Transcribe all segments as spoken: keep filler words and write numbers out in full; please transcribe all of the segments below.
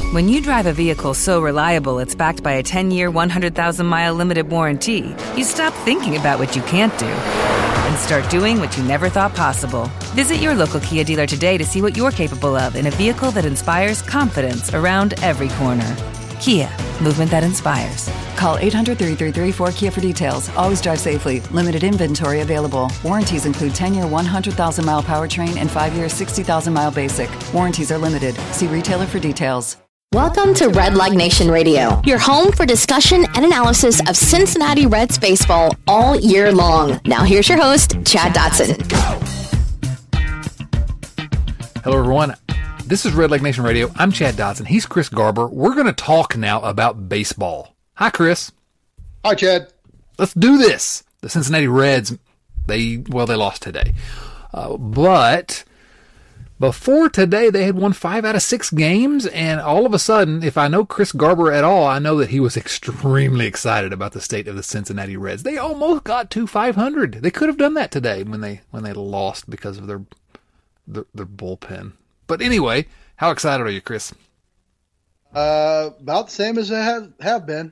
When you drive a vehicle so reliable it's backed by a ten-year, one hundred thousand mile limited warranty, you stop thinking about what you can't do and start doing what you never thought possible. Visit your local Kia dealer today to see what you're capable of in a vehicle that inspires confidence around every corner. Kia, movement that inspires. Call eight hundred, three three three, four K I A for details. Always drive safely. Limited inventory available. Warranties include ten-year, one hundred thousand mile powertrain and five-year, sixty thousand mile basic. Warranties are limited. See retailer for details. Welcome to Red Leg Nation Radio, your home for discussion and analysis of Cincinnati Reds baseball all year long. Now here's your host, Chad Dotson. Hello, everyone. This is Red Leg Nation Radio. I'm Chad Dotson. He's Chris Garber. We're going to talk now about baseball. Hi, Chris. Hi, Chad. Let's do this. The Cincinnati Reds, they, well, they lost today. Uh, but before today, they had won five out of six games, and all of a sudden, if I know Chris Garber at all, I know that he was extremely excited about the state of the Cincinnati Reds. They almost got to five hundred. They could have done that today when they when they lost because of their their, their bullpen. But anyway, how excited are you, Chris? Uh, about the same as I have, have been.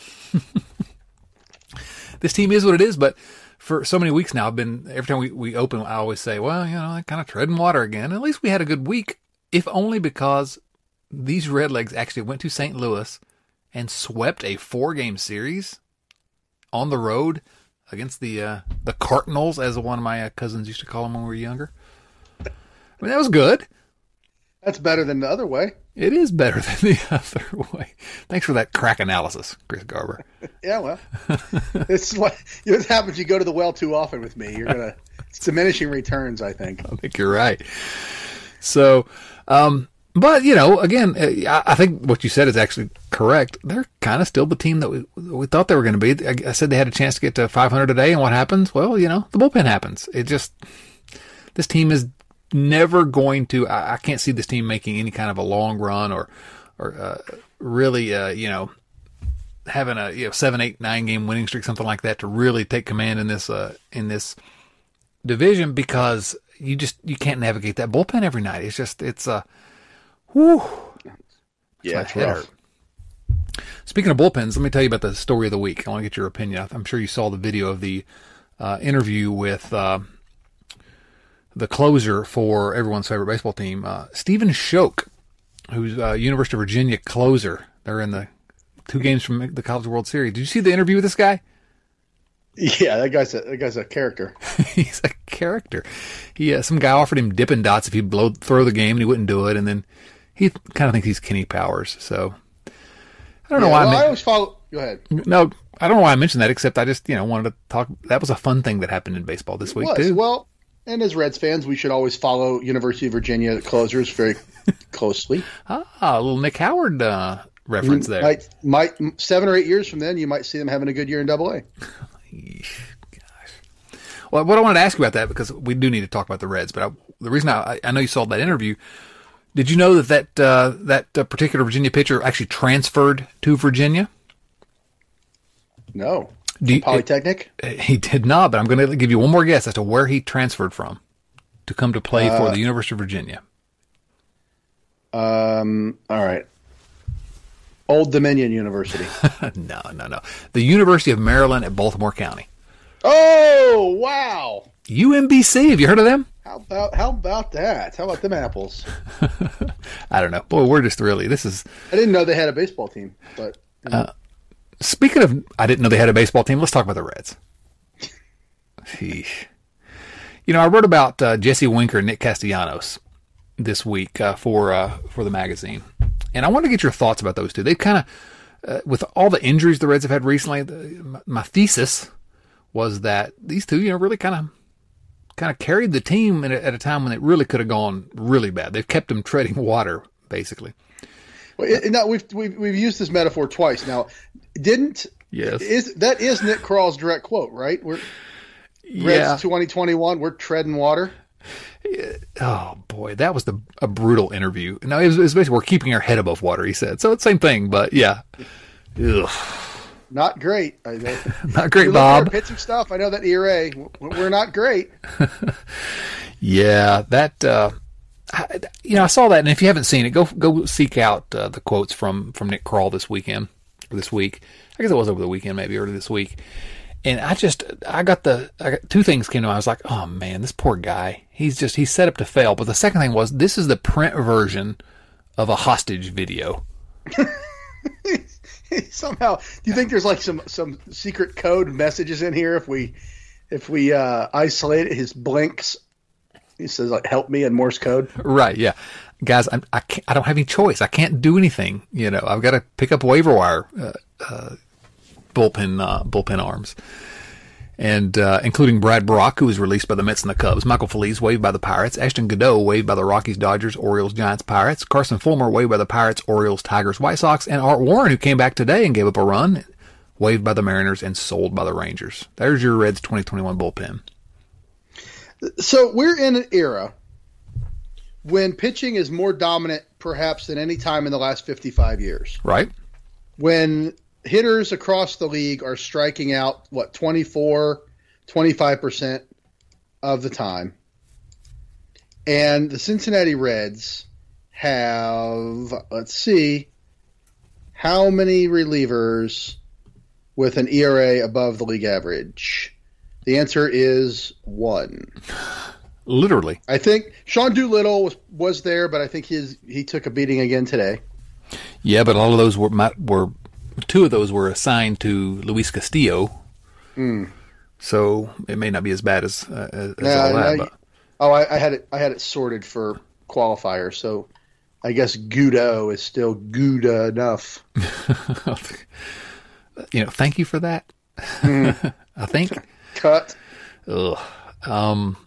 This team is what it is, but for so many weeks now, I've been, every time we, we open, I always say, well, you know, I kind of treading water again. At least we had a good week, if only because these Redlegs actually went to Saint Louis and swept a four-game series on the road against the uh, the Cardinals, as one of my uh, cousins used to call them when we were younger. I mean, that was good. That's better than the other way. It is better than the other way. Thanks for that crack analysis, Chris Garber. Yeah, well, this is what, you know, what happens. You go to the well too often with me. You're gonna it's diminishing returns, I think. I think you're right. So, um, but you know, again, I, I think what you said is actually correct. They're kind of still the team that we we thought they were going to be. I, I said they had a chance to get to five hundred today, and what happens? Well, you know, the bullpen happens. It just this team is never going to, I, I can't see this team making any kind of a long run or, or, uh, really, uh, you know, having a, you know, seven, eight, nine game winning streak, something like that to really take command in this, uh, in this division, because you just, you can't navigate that bullpen every night. It's just, it's, uh, whew. Yeah, it's rough. Speaking of bullpens, let me tell you about the story of the week. I want to get your opinion. I'm sure you saw the video of the, uh, interview with, uh, the closer for everyone's favorite baseball team, uh, Stephen Schoch, who's a University of Virginia closer. They're in the two games from the College World Series. Did you see the interview with this guy? Yeah, that guy's a, that guy's a character. He's a character. He, uh, some guy offered him Dippin' Dots if he'd blow, throw the game, and he wouldn't do it. And then he kind of thinks he's Kenny Powers. So I don't know yeah, why well, I, I always follow. Go ahead. No, I don't know why I mentioned that, except I just, you know, wanted to talk. That was a fun thing that happened in baseball this it week, was. too. Well, and as Reds fans, we should always follow University of Virginia closers very closely. Ah, a little Nick Howard uh, reference there. Might, might seven or eight years from then, you might see them having a good year in Double A. Gosh. Well, what I wanted to ask you about that, because we do need to talk about the Reds, but I, the reason I, I know you saw that interview, did you know that that uh, that uh, particular Virginia pitcher actually transferred to Virginia? No. You, Polytechnic? It, he did not, but I'm going to give you one more guess as to where he transferred from to come to play uh, for the University of Virginia. Um. All right. Old Dominion University. no, no, no. The University of Maryland at Baltimore County. Oh, wow. U M B C. Have you heard of them? How about how about that? How about them apples? I don't know. Boy, we're just really, this is... I didn't know they had a baseball team, but... You know. uh, Speaking of, I didn't know they had a baseball team. Let's talk about the Reds. Sheesh. You know, I wrote about uh, Jesse Winker and Nick Castellanos this week uh, for uh, for the magazine, and I want to get your thoughts about those two. They've kind of, uh, with all the injuries the Reds have had recently, the, my, my thesis was that these two, you know, really kind of kind of carried the team at a, at a time when it really could have gone really bad. They've kept them treading water, basically. Well, it, now we've, we've we've used this metaphor twice now. Didn't yes is that is Nick Kral's direct quote, right? We're yeah. Reds twenty twenty-one. We're treading water. Oh boy, that was the a brutal interview. No, it was, it was basically we're keeping our head above water. He said so. It's the same thing, but yeah, ugh. Not great. I, not great, Bob. Pitching stuff. I know that E R A. We're not great. Yeah, that. Uh, I, you know, I saw that, and if you haven't seen it, go go seek out uh, the quotes from, from Nick Krall this weekend, or this week. I guess it was over the weekend, maybe early this week. And I just, I got the, I got two things came to mind. I was like, oh man, this poor guy. He's just, he's set up to fail. But the second thing was, this is the print version of a hostage video. Somehow, do you think there's like some, some secret code messages in here if we, if we uh, isolate his blinks? He says, like, help me in Morse code. Right, yeah. Guys, I'm, I can't, I don't have any choice. I can't do anything. You know, I've got to pick up waiver wire uh, uh, bullpen uh, bullpen arms. And uh, including Brad Brock, who was released by the Mets and the Cubs. Michael Feliz, waived by the Pirates. Ashton Godot, waived by the Rockies, Dodgers, Orioles, Giants, Pirates. Carson Fulmer, waived by the Pirates, Orioles, Tigers, White Sox. And Art Warren, who came back today and gave up a run, waived by the Mariners and sold by the Rangers. There's your Reds twenty twenty-one bullpen. So we're in an era when pitching is more dominant perhaps than any time in the last fifty-five years. Right. When hitters across the league are striking out, what, twenty-four, twenty-five percent of the time. And the Cincinnati Reds have, let's see, how many relievers with an E R A above the league average? The answer is one. Literally. I think Sean Doolittle was, was there, but I think his he took a beating again today. Yeah, but all of those were were two of those were assigned to Luis Castillo. Mm. So it may not be as bad as, uh, as nah, all that. Nah, but. Oh, I, I had it. I had it sorted for qualifiers, so I guess Gudo is still Gouda enough. You know, thank you for that. Mm. I think. Cut. Ugh. Um,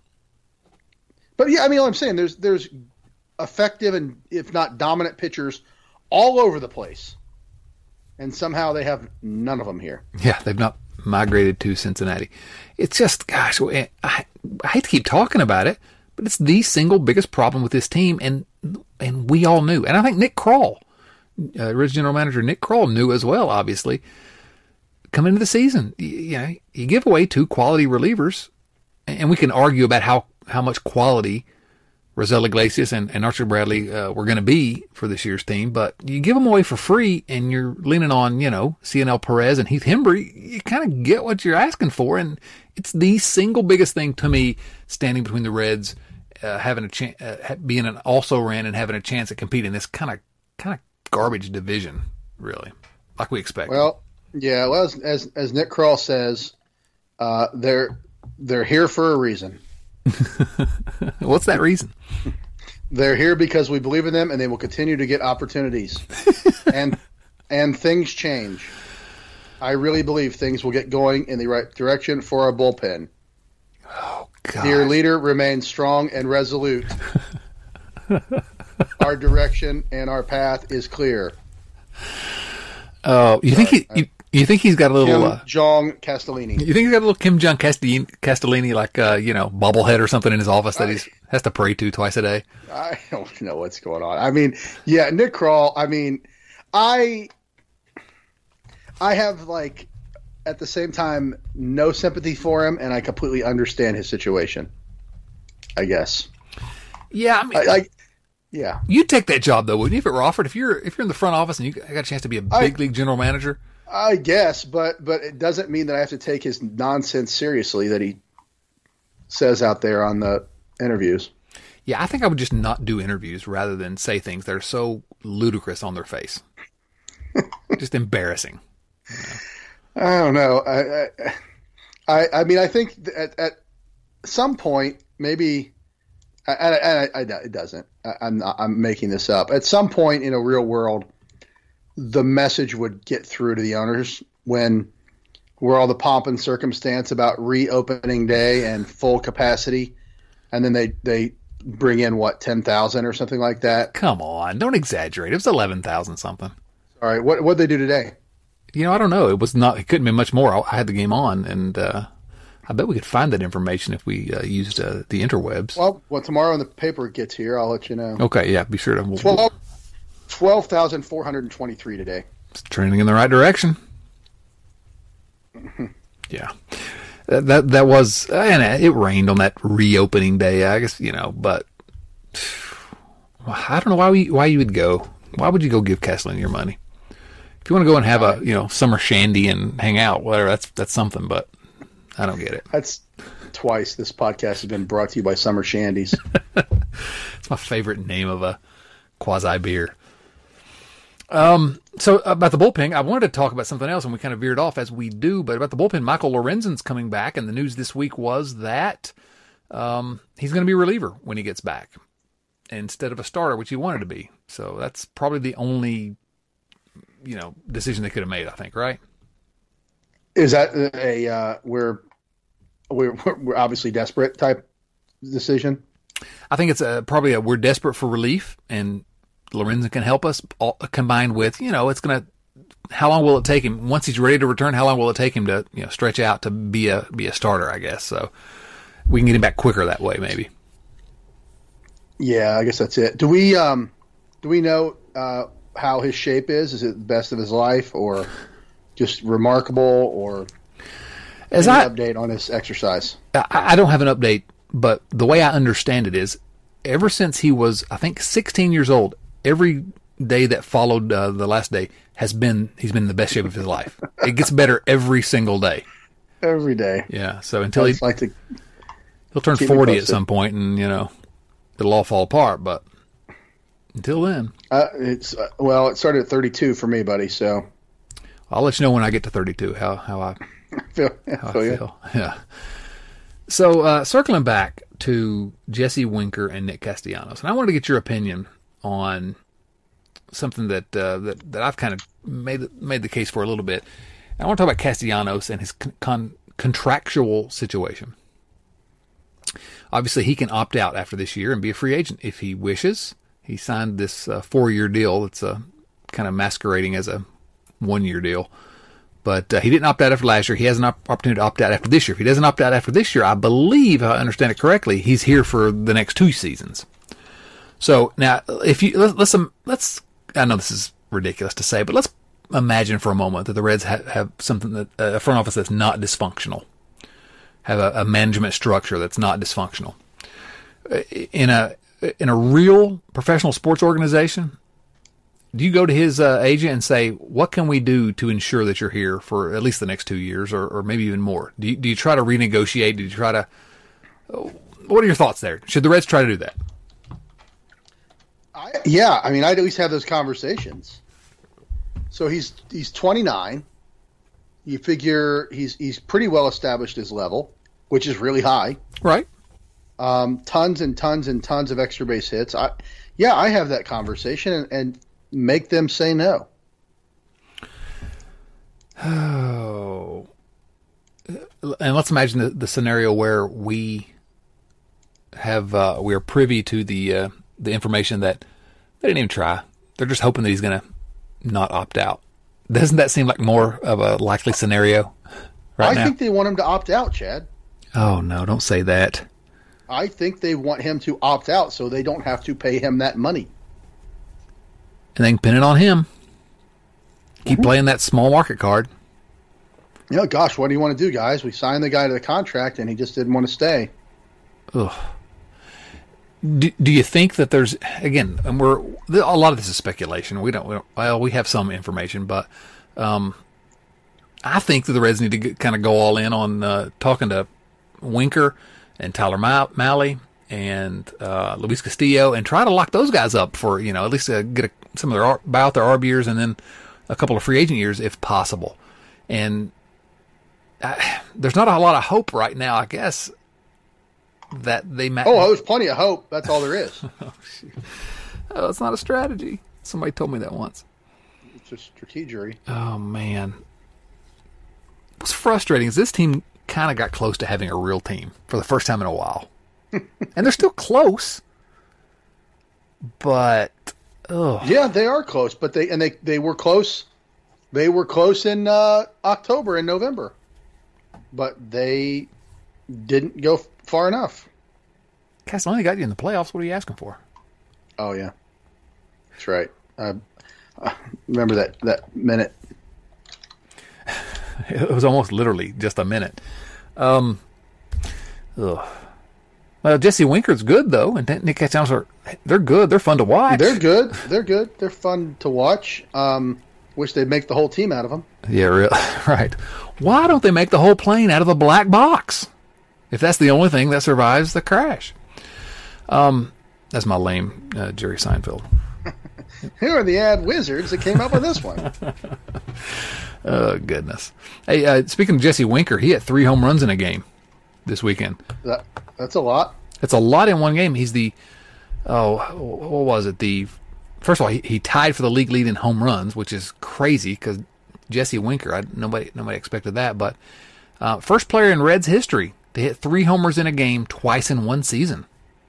but yeah, I mean, what I'm saying there's there's effective and if not dominant pitchers all over the place, and somehow they have none of them here. Yeah, they've not migrated to Cincinnati. It's just, gosh, I, I hate to keep talking about it, but it's the single biggest problem with this team, and and we all knew. And I think Nick Krall, uh, Reds general manager Nick Krall, knew as well, obviously. Coming into the season, you, you know, you give away two quality relievers, and we can argue about how, how much quality Raisel Iglesias and, and Archer Bradley uh, were going to be for this year's team, but you give them away for free, and you're leaning on, you know, C N L Perez and Heath Hembree, you kind of get what you're asking for, and it's the single biggest thing to me standing between the Reds uh, having a chance, uh, being an also-ran and having a chance at competing in this kind of kind of garbage division, really, like we expect. Well, yeah, well, as as, as Nick Krall says, uh, they're they're here for a reason. What's that reason? They're here because we believe in them, and they will continue to get opportunities. and and things change. I really believe things will get going in the right direction for our bullpen. Oh, God. Dear leader, remain strong and resolute. Our direction and our path is clear. Oh, you think he? You, you think he's got a little Kim uh, Jong Castellini? You think he's got a little Kim Jong Castellini, Castellini like uh, you know, bobblehead or something in his office that he has to pray to twice a day? I don't know what's going on. I mean, yeah, Nick Krall. I mean, I I have like at the same time no sympathy for him, and I completely understand his situation. I guess. Yeah, I mean, I, I, yeah. You'd take that job though, wouldn't you? If it were offered, if you're if you're in the front office and you got a chance to be a big I, league general manager. I guess, but but it doesn't mean that I have to take his nonsense seriously that he says out there on the interviews. Yeah, I think I would just not do interviews rather than say things that are so ludicrous on their face. Just embarrassing. You know? I don't know. I, I I mean, I think at at some point maybe, and I, I, I, it doesn't. I, I'm not, I'm making this up. At some point in a real world, the message would get through to the owners when we're all the pomp and circumstance about reopening day and full capacity, and then they they bring in what ten thousand or something like that. Come on, don't exaggerate. It was eleven thousand something. All right, what what they do today? You know, I don't know. It was not. It couldn't be much more. I had the game on, and uh, I bet we could find that information if we uh, used uh, the interwebs. Well, well, tomorrow when the paper gets here, I'll let you know. Okay, yeah, be sure to. We'll, Twelve. twelve thousand four hundred twenty-three today. It's trending in the right direction. Yeah. That, that that was, and it rained on that reopening day, I guess, you know, but I don't know why we, why you would go. Why would you go give Castellini your money? If you want to go and have a, you know, summer shandy and hang out, whatever, that's that's something, but I don't get it. That's twice this podcast has been brought to you by Summer Shandies. It's my favorite name of a quasi beer. Um, so about the bullpen, I wanted to talk about something else, and we kind of veered off as we do, but about the bullpen, Michael Lorenzen's coming back, and the news this week was that um, he's going to be a reliever when he gets back instead of a starter, which he wanted to be. So that's probably the only, you know, decision they could have made, I think, right? Is that a uh, we're, we're we're obviously desperate type decision? I think it's a, probably a we're desperate for relief, and Lorenzen can help us, all, combined with, you know, it's going to, how long will it take him, once he's ready to return, how long will it take him to, you know, stretch out to be a be a starter, I guess. So we can get him back quicker that way, maybe. Yeah, I guess that's it. Do we um do we know uh, how his shape is? Is it the best of his life, or just remarkable, or As any I, update on his exercise? I, I don't have an update, but the way I understand it is, ever since he was, I think, sixteen years old, every day that followed uh, the last day has been, he's been in the best shape of his life. It gets better every single day. Every day. Yeah. So until he, like to he'll turn forty at some point, and, you know, it'll all fall apart. But until then, uh, it's uh, well, it started at thirty-two for me, buddy. So I'll let you know when I get to thirty-two how how I feel, how feel I feel. Yeah. So uh, circling back to Jesse Winker and Nick Castellanos, and I wanted to get your opinion on something that uh, that that I've kind of made made the case for a little bit. And I want to talk about Castellanos and his con- con- contractual situation. Obviously, he can opt out after this year and be a free agent if he wishes. He signed this uh, four-year deal that's uh, kind of masquerading as a one-year deal. But uh, he didn't opt out after last year. He has an op- opportunity to opt out after this year. If he doesn't opt out after this year, I believe, if I understand it correctly, he's here for the next two seasons. So now, if you let's let's, um, let's I know this is ridiculous to say, but let's imagine for a moment that the Reds have, have something that uh, a front office that's not dysfunctional, have a, a management structure that's not dysfunctional. In a in a real professional sports organization, do you go to his uh, agent and say, what can we do to ensure that you're here for at least the next two years or, or maybe even more? Do you, do you try to renegotiate? Do you try to uh, what are your thoughts there? Should the Reds try to do that? I, yeah, I mean, I'd at least have those conversations. So he's he's twenty-nine. You figure he's he's pretty well established his level, which is really high. Right. Um, tons and tons and tons of extra base hits. I, yeah, I have that conversation and, and make them say no. Oh. And let's imagine the, the scenario where we have uh, we are privy to the uh, the information that they didn't even try. They're just hoping that he's going to not opt out. Doesn't that seem like more of a likely scenario right I now? I think they want him to opt out, Chad. Oh, no, don't say that. I think they want him to opt out so they don't have to pay him that money. And they can pin it on him. Keep Mm-hmm. playing that small market card. You know, gosh, what do you want to do, guys? We signed the guy to the contract, and he just didn't want to stay. Ugh. Do, do you think that there's, again, and we're a lot of this is speculation. We don't, we don't well, we have some information, but um, I think that the Reds need to get, kind of go all in on uh, talking to Winker and Tyler Mahle and uh, Luis Castillo and try to lock those guys up for, you know, at least uh, get a, some of their, buy out their A R B years and then a couple of free agent years if possible. And I, there's not a lot of hope right now, I guess, that they might. Oh, there's plenty of hope. That's all there is. oh, shoot. Oh, it's not a strategy. Somebody told me that once. It's a strategery. Oh, man. What's frustrating is this team kind of got close to having a real team for the first time in a while. And they're still close. But, oh. Yeah, they are close, but they and they, they were close. They were close in uh, October and November. But they didn't go far enough. Castellini got you in the playoffs. What are you asking for? Oh, yeah. That's right. Uh, I remember that, that minute. It was almost literally just a minute. Um, ugh. Well, Jesse Winker's good though, and Nick Castellanos are they're good. They're fun to watch. They're good. They're good. They're fun to watch. Um, wish they'd make the whole team out of them. Yeah, real, right. Why don't they make the whole plane out of a black box? If that's the only thing that survives the crash. Um, that's my lame uh, Jerry Seinfeld. Who are the ad wizards that came up with this one? Oh, goodness. Hey, uh, speaking of Jesse Winker, he had three home runs in a game this weekend. That, that's a lot. That's a lot in one game. He's the, oh, what was it? The First of all, he, he tied for the league lead in home runs, which is crazy because Jesse Winker, I, nobody nobody expected that. But uh, first player in Reds history to hit three homers in a game twice in one season.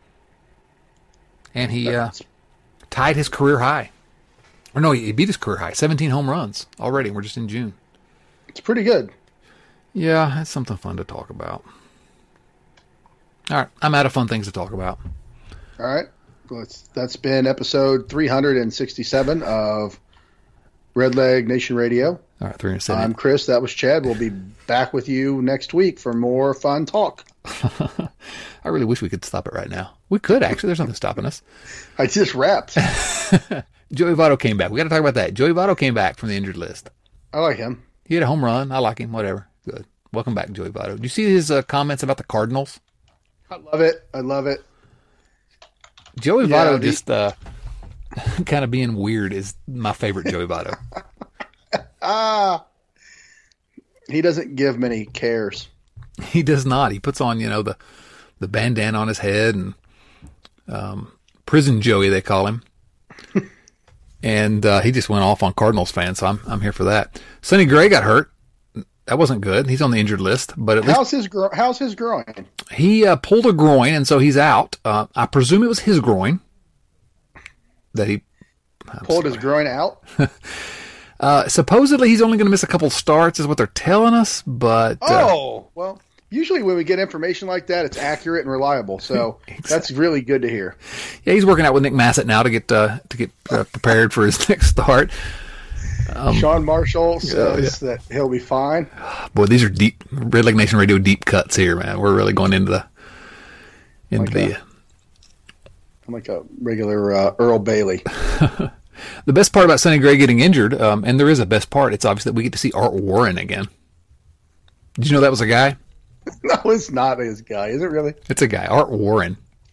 And he uh, tied his career high. Or no, he beat his career high. seventeen home runs already. We're just in June. It's pretty good. Yeah, that's something fun to talk about. All right, I'm out of fun things to talk about. All right. Well, it's, that's been episode three hundred sixty-seven of Red Leg Nation Radio. All right, three hundred seventy. I'm Chris. That was Chad. We'll be back with you next week for more fun talk. I really wish we could stop it right now. We could, actually. There's nothing stopping us. I just wrapped. Joey Votto came back. We got to talk about that. Joey Votto came back from the injured list. I like him. He had a home run. I like him. Whatever. Good. Welcome back, Joey Votto. Did you see his uh, comments about the Cardinals? I love it. I love it. Joey Yeah, Votto the- just uh, kind of being weird is my favorite Joey Votto. Ah, he doesn't give many cares. He does not. He puts on, you know, the the bandana on his head and um, prison Joey, they call him. And uh, he just went off on Cardinals fans, so I'm I'm here for that. Sonny Gray got hurt. That wasn't good. He's on the injured list, but at How's least his gro- How's his groin? he uh, pulled a groin, and so he's out. Uh, I presume it was his groin that he I'm Pulled his sorry. groin out. Uh, supposedly, he's only going to miss a couple starts, is what they're telling us. But uh, Oh, well, usually when we get information like that, it's accurate and reliable. So that's really good to hear. yeah, he's working out with Nick Massett now to get uh, to get uh, prepared for his next start. Sean Marshall says that he'll be fine. Boy, these are deep Red Leg Nation Radio deep cuts here, man. We're really going into the into Like the. a- I'm like a regular uh, Earl Bailey. The best part about Sonny Gray getting injured, um, and there is a best part, it's obvious that we get to see Art Warren again. Did you know that was a guy? No, it's not his guy. Is it really? It's a guy, Art Warren.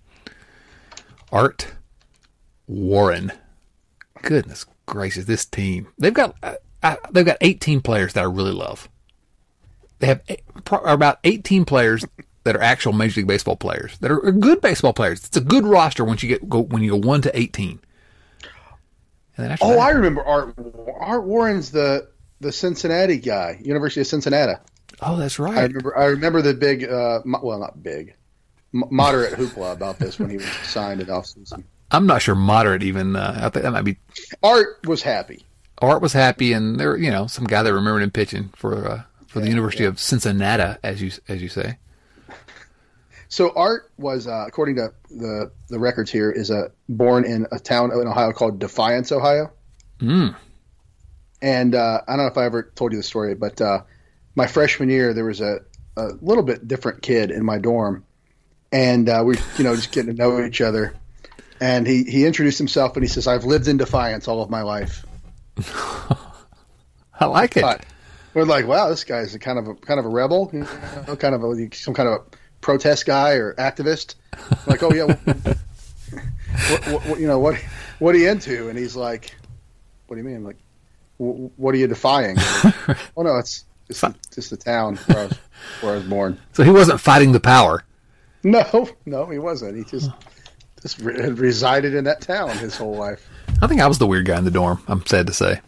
Art Warren. Goodness gracious, this team. They've got uh, uh, they've got eighteen players that I really love. They have eight, pro- about eighteen players that are actual Major League Baseball players that are, are good baseball players. It's a good roster once you get go when you go one to eighteen. And then after Oh, that, I remember Art. Art Warren's the the Cincinnati guy, University of Cincinnati. oh, that's I right. remember. I remember the big, uh, mo- well, not big, m- moderate hoopla about this when he was signed in offseason. I'm not sure moderate even. Uh, I think that might be. Art was happy. Art was happy, and there, you know, some guy that remembered him pitching for uh, for the University of Cincinnati, as you as you say. So Art was, uh, according to the the records here, is a born in a town in Ohio called Defiance, Ohio. Mm. And uh, I don't know if I ever told you the story, but uh, my freshman year there was a, a little bit different kid in my dorm, and uh, we, you know, just getting to know each other. And he, he introduced himself, and he says, "I've lived in Defiance all of my life." I like it. But we're like, "Wow, this guy's a kind of a kind of a rebel, you know, kind of a, some kind of a protest guy or activist." I'm like, "Oh yeah, what, what, what, you know what? What are you into?" And he's like, "What do you mean? Like, wh- what are you defying?" Like, oh no, it's just, just the town where I, was, where I was born. So he wasn't fighting the power. No, no, he wasn't. He just just re- had resided in that town his whole life. I think I was the weird guy in the dorm. I'm sad to say.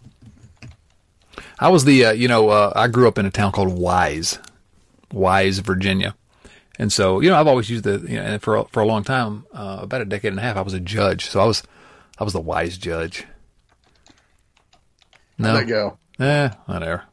I was the, uh, you know, uh, I grew up in a town called Wise, Wise, Virginia. And so, you know, I've always used the, you know, and for, a- for a long time, uh, about a decade and a half, I was a judge. So I was, I was the Wise judge. No. How'd that go? Eh, whatever.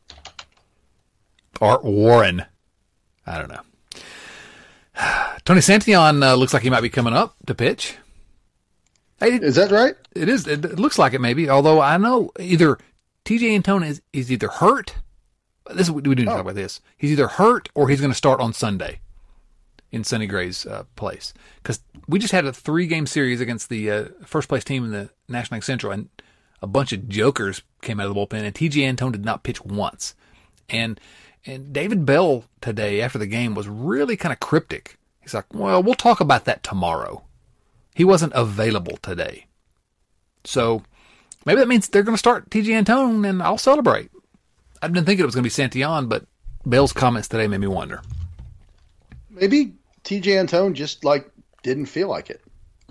Art Warren. I don't know. Tony Santillan uh, looks like he might be coming up to pitch. Hey, it, Is that right? it is. It, it looks like it maybe. Although I know either T J Antone is, is either hurt. This we, we didn't Oh. talk about this. He's either hurt or he's going to start on Sunday. in Sonny Gray's uh, place. Because we just had a three-game series against the uh, first-place team in the National League Central, and a bunch of jokers came out of the bullpen, and T J Antone did not pitch once. And and David Bell today, after the game, was really kind of cryptic. He's like, well, we'll talk about that tomorrow. He wasn't available today. So maybe that means they're going to start T J Antone, and I'll celebrate. I've been thinking it was going to be Santillan, but Bell's comments today made me wonder. Maybe T J Antone just, like, didn't feel like it.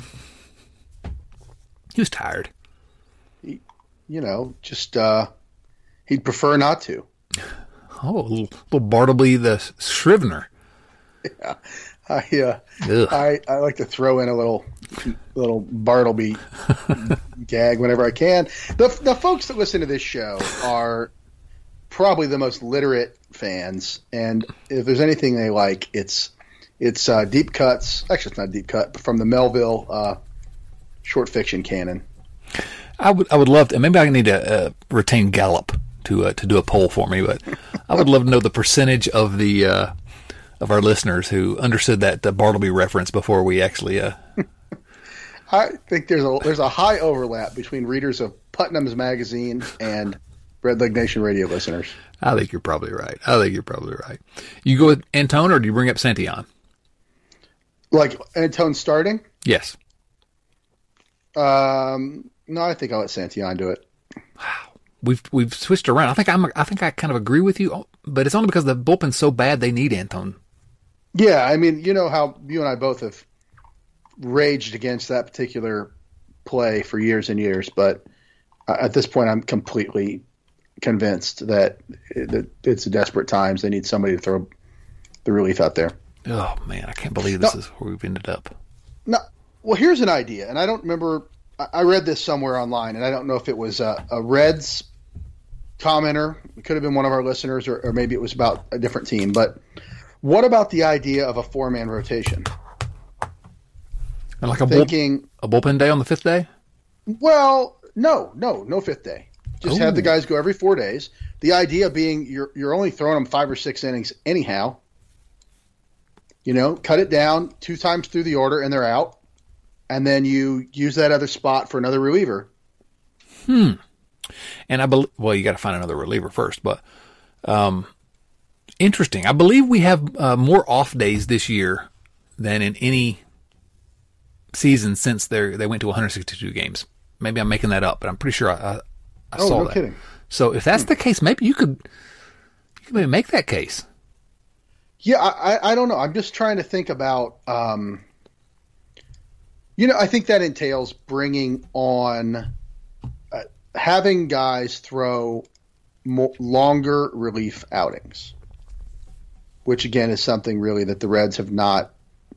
He was tired. He, you know, just, uh, he'd prefer not to. Oh, a little, little Bartleby the Scrivener. Yeah. I, uh, I I like to throw in a little little Bartleby gag whenever I can. The the folks that listen to this show are probably the most literate fans, and if there's anything they like, it's it's uh, deep cuts. Actually, it's not deep cut, but from the Melville uh, short fiction canon. I would I would love to. Maybe I need to uh, retain Gallup to uh, to do a poll for me, but I would love to know the percentage of the. Uh, of our listeners who understood that uh, Bartleby reference before we actually. Uh... I think there's a there's a high overlap between readers of Putnam's magazine and Red Leg Nation radio listeners. I think you're probably right. I think you're probably right. You go with Antone, or do you bring up Santillan? Like Antone starting? Yes. Um. No, I think I'll let Santillan do it. Wow. We've we've switched around. I think I'm. I think I kind of agree with you, but it's only because the bullpen's so bad they need Antone. Yeah, I mean, you know how you and I both have raged against that particular play for years and years, but at this point, I'm completely convinced that, it, that it's desperate times. They need somebody to throw the relief out there. Oh man, I can't believe this no, is where we've ended up. No, well, here's an idea, and I don't remember. I read this somewhere online, and I don't know if it was a, a Reds commenter. It could have been one of our listeners, or, or maybe it was about a different team. But what about the idea of a four-man rotation? And like a, Thinking, bull, a bullpen day on the fifth day? Well, no, no, no fifth day. Just Ooh. have the guys go every four days. The idea being you're you're only throwing them five or six innings anyhow. You know, cut it down two times through the order, and they're out. And then you use that other spot for another reliever. Hmm. And I believe, well, you got to find another reliever first, but um, interesting. I believe we have uh, more off days this year than in any season since they they went to one hundred sixty-two games. Maybe I'm making that up, but I'm pretty sure I, I, I oh, saw no that. Kidding. So if that's the case, maybe you could you could maybe make that case. Yeah, I, I, I don't know. I'm just trying to think about. Um, You know, I think that entails bringing on, uh, having guys throw more, longer relief outings, which again is something really that the Reds have not,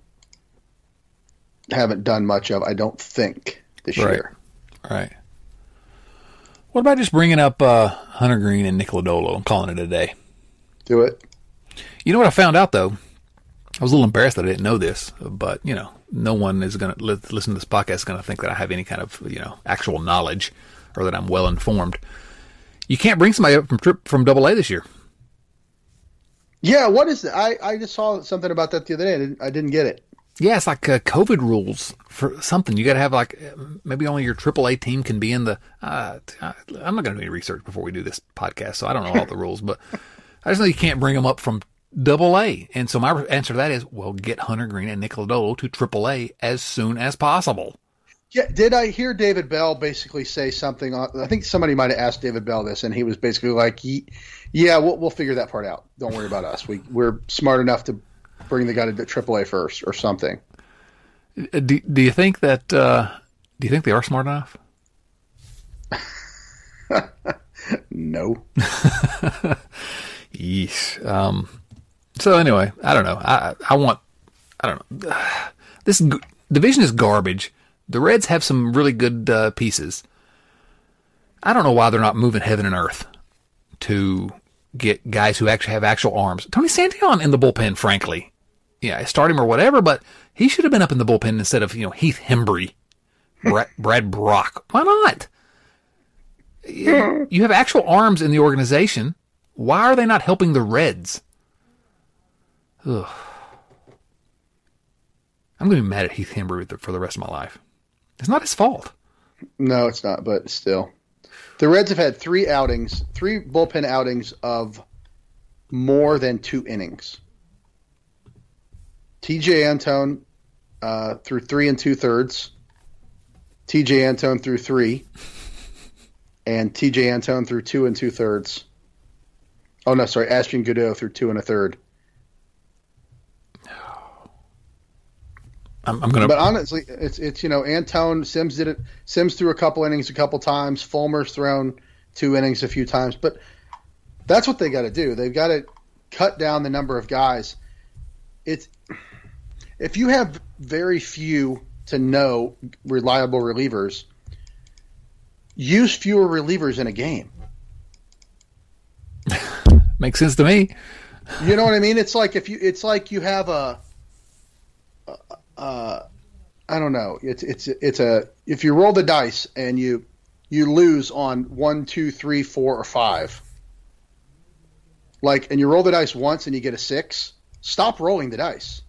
haven't done much of, I don't think, this right. year. Right. What about just bringing up uh, Hunter Green and Nick Lodolo and calling it a day? Do it. You know what I found out, though? I was a little embarrassed that I didn't know this, but, you know, no one is going to li- listen to this podcast is going to think that I have any kind of, you know, actual knowledge or that I'm well informed. You can't bring somebody up from trip from Double A this year. Yeah, what is it? I, I just saw something about that the other day. I didn't, I didn't get it. Yeah, it's like uh, COVID rules for something. You got to have like maybe only your Triple A team can be in the. Uh, I'm not going to do any research before we do this podcast, so I don't know all the rules, but I just know you can't bring them up from Double A. And so my answer to that is, well, get Hunter Green and Nick Lodolo to Triple A as soon as possible. Yeah, did I hear David Bell basically say something? On, I think somebody might have asked David Bell this, and he was basically like, "Yeah, we'll we'll figure that part out. Don't worry about us. We we're smart enough to bring the guy to Triple A first, or something." Do Do you think that? Uh, do you think they are smart enough? No. Yeesh. Um. So anyway, I don't know. I I want. I don't know. This g- division is garbage. The Reds have some really good uh, pieces. I don't know why they're not moving heaven and earth to get guys who actually have actual arms. Tony Santillan in the bullpen, frankly. Yeah, start him or whatever, but he should have been up in the bullpen instead of, you know, Heath Hembree, Brad, Brad Brock. Why not? You have actual arms in the organization. Why are they not helping the Reds? Ugh. I'm going to be mad at Heath Hembree for the rest of my life. It's not his fault. No, it's not, but still. The Reds have had three outings, three bullpen outings of more than two innings. T J Antone uh, through three and two-thirds. T J Antone through three. And T J Antone through two and two-thirds. Oh, no, sorry. Ashton Goudeau through two and a third. I'm, I'm gonna. But honestly, it's it's you know Antone, Sims did it. Sims threw a couple innings a couple times. Fulmer's thrown two innings a few times. But that's what they got to do. They've got to cut down the number of guys. It's if you have very few to no reliable relievers, use fewer relievers in a game. Makes sense to me. You know what I mean? It's like if you it's like you have a. Uh, I don't know. It's it's it's a if you roll the dice and you you lose on one, two, three, four, or five. Like, and you roll the dice once and you get a six. Stop rolling the dice.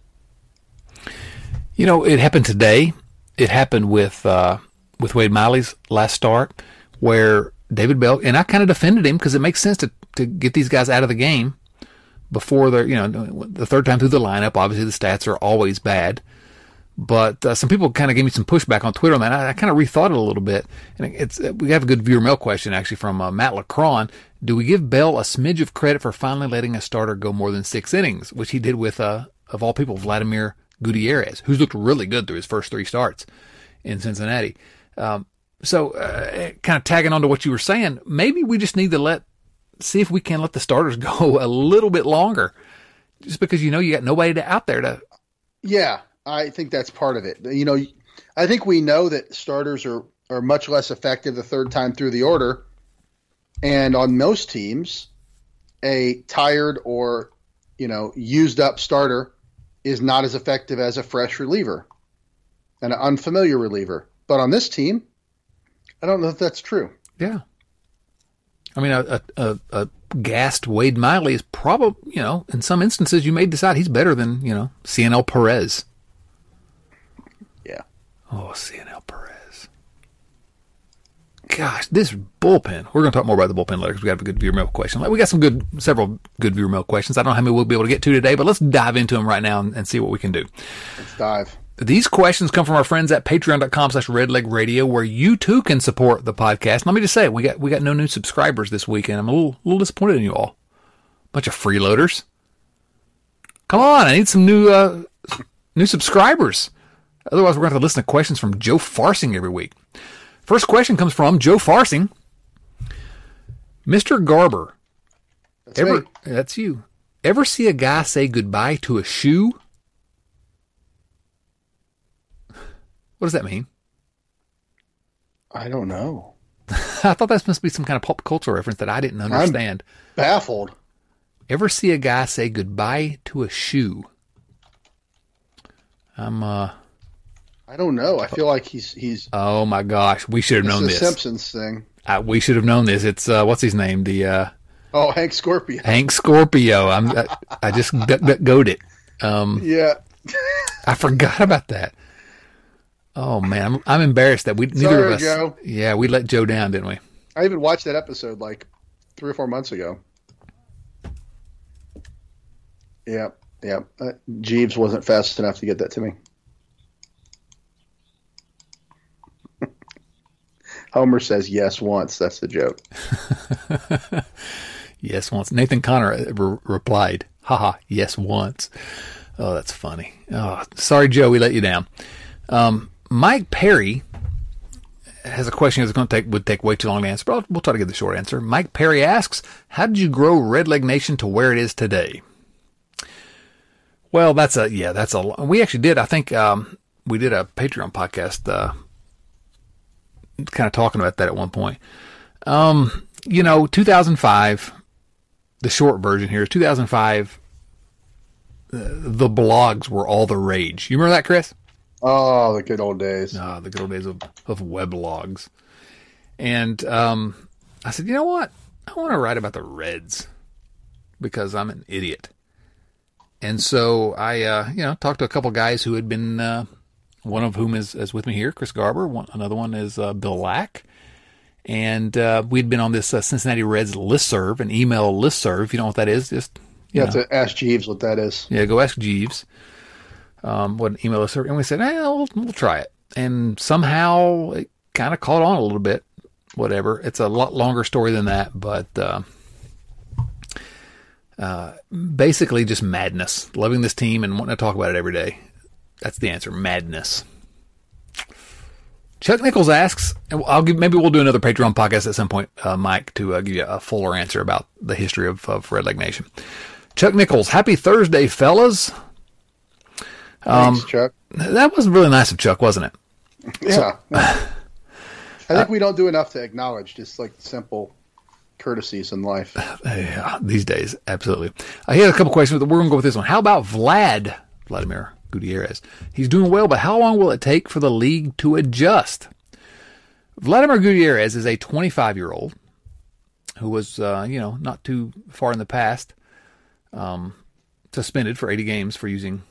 You know, it happened today. It happened with uh, with Wade Miley's last start, where David Bell and I kind of defended him because it makes sense to to get these guys out of the game before they're you know the third time through the lineup. Obviously, the stats are always bad. But uh, some people kind of gave me some pushback on Twitter on that. I, I kind of rethought it a little bit. And it's we have a good viewer mail question, actually, from uh, Matt Lacron. Do we give Bell a smidge of credit for finally letting a starter go more than six innings, which he did with, uh, of all people, Vladimir Gutierrez, who's looked really good through his first three starts in Cincinnati. Um, so uh, kind of tagging on to what you were saying, maybe we just need to let see if we can let the starters go a little bit longer, just because you know you got nobody to, out there to. Yeah. I think that's part of it. You know, I think we know that starters are, are much less effective the third time through the order. And on most teams, a tired or, you know, used up starter is not as effective as a fresh reliever, an unfamiliar reliever. But on this team, I don't know if that's true. Yeah. I mean, a, a, a gassed Wade Miley is probably, you know, in some instances you may decide he's better than, you know, C N L Perez. Yeah. Oh, C N L Perez. Gosh, this bullpen. We're going to talk more about the bullpen later because we have a good viewer mail question. We got some good, several good viewer mail questions. I don't know how many we'll be able to get to today, but let's dive into them right now and, and see what we can do. Let's dive. These questions come from our friends at patreon.com slash redlegradio, where you too can support the podcast. Let me just say, we got we got no new subscribers this week, and I'm a little, a little disappointed in you all. Bunch of freeloaders. Come on, I need some new uh, new subscribers. Otherwise, we're going to have to listen to questions from Joe Farsing every week. First question comes from Joe Farsing. Mister Garber. That's ever, me. That's you. Ever see a guy say goodbye to a shoe? What does that mean? I don't know. I thought that must be some kind of pop culture reference that I didn't understand. I'm baffled. Ever see a guy say goodbye to a shoe? I'm, uh... I don't know. I feel like he's... he's. Oh, my gosh. We should have known this. this. Simpsons thing. Uh, we should have known this. It's, uh, what's his name? The, uh... Oh, Hank Scorpio. Hank Scorpio. I'm, I, I just duck, duck, goat it. Um, yeah. I forgot about that. Oh man, I'm, I'm embarrassed that we neither Sorry, of us. Joe. Yeah, we let Joe down, didn't we? I even watched that episode like three or four months ago. Yeah, yeah. Uh, Jeeves wasn't fast enough to get that to me. Homer says yes once. That's the joke. Yes once. Nathan Connor re- replied, haha, yes once. Oh, that's funny. Oh, sorry, Joe, we let you down. Um, Mike Perry has a question that's going to take would take way too long to answer, but I'll, we'll try to get the short answer. Mike Perry asks, how did you grow Red Leg Nation to where it is today? Well, that's a, yeah, that's a, we actually did, I think, um, we did a Patreon podcast, uh, kind of talking about that at one point. Um, you know, two thousand five, the short version here is two thousand five, uh, the blogs were all the rage. You remember that, Chris? Oh, the good old days. Ah, the good old days of, of weblogs. And um, I said, you know what? I want to write about the Reds because I'm an idiot. And so I, uh, you know, talked to a couple guys who had been, uh, one of whom is, is with me here, Chris Garber. One, another one is uh, Bill Lack. And uh, we'd been on this uh, Cincinnati Reds listserv, an email listserv. If you know what that is, just you you have know. to ask Jeeves what that is. Yeah, go ask Jeeves um, what an email listserv. And we said, eh, we'll, we'll try it. And somehow it kind of caught on a little bit. Whatever. It's a lot longer story than that, but uh, uh, basically just madness. Loving this team and wanting to talk about it every day. That's the answer. Madness. Chuck Nichols asks, and I'll give, maybe we'll do another Patreon podcast at some point, uh, Mike, to uh, give you a fuller answer about the history of, of Red Leg Nation. Chuck Nichols, happy Thursday, fellas. Um, Thanks, Chuck. That was really nice of Chuck, wasn't it? Yeah. So, I think we don't do enough to acknowledge just like simple courtesies in life. Yeah, these days, absolutely. Uh, he had a couple questions, but we're going to go with this one. How about Vlad, Vladimir Gutierrez? He's doing well, but how long will it take for the league to adjust? Vladimir Gutierrez is a twenty-five-year-old who was, uh, you know, not too far in the past, um, suspended for eighty games for using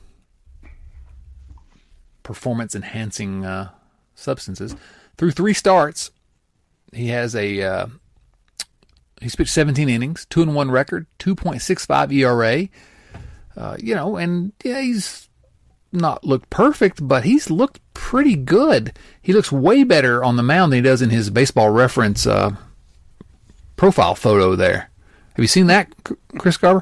performance-enhancing uh, substances. Through three starts, he has a uh, he's pitched seventeen innings, two and one record, two point six five E R A. Uh, you know, and yeah, he's not looked perfect, but he's looked pretty good. He looks way better on the mound than he does in his Baseball Reference uh, profile photo there. Have you seen that, Chris Garber?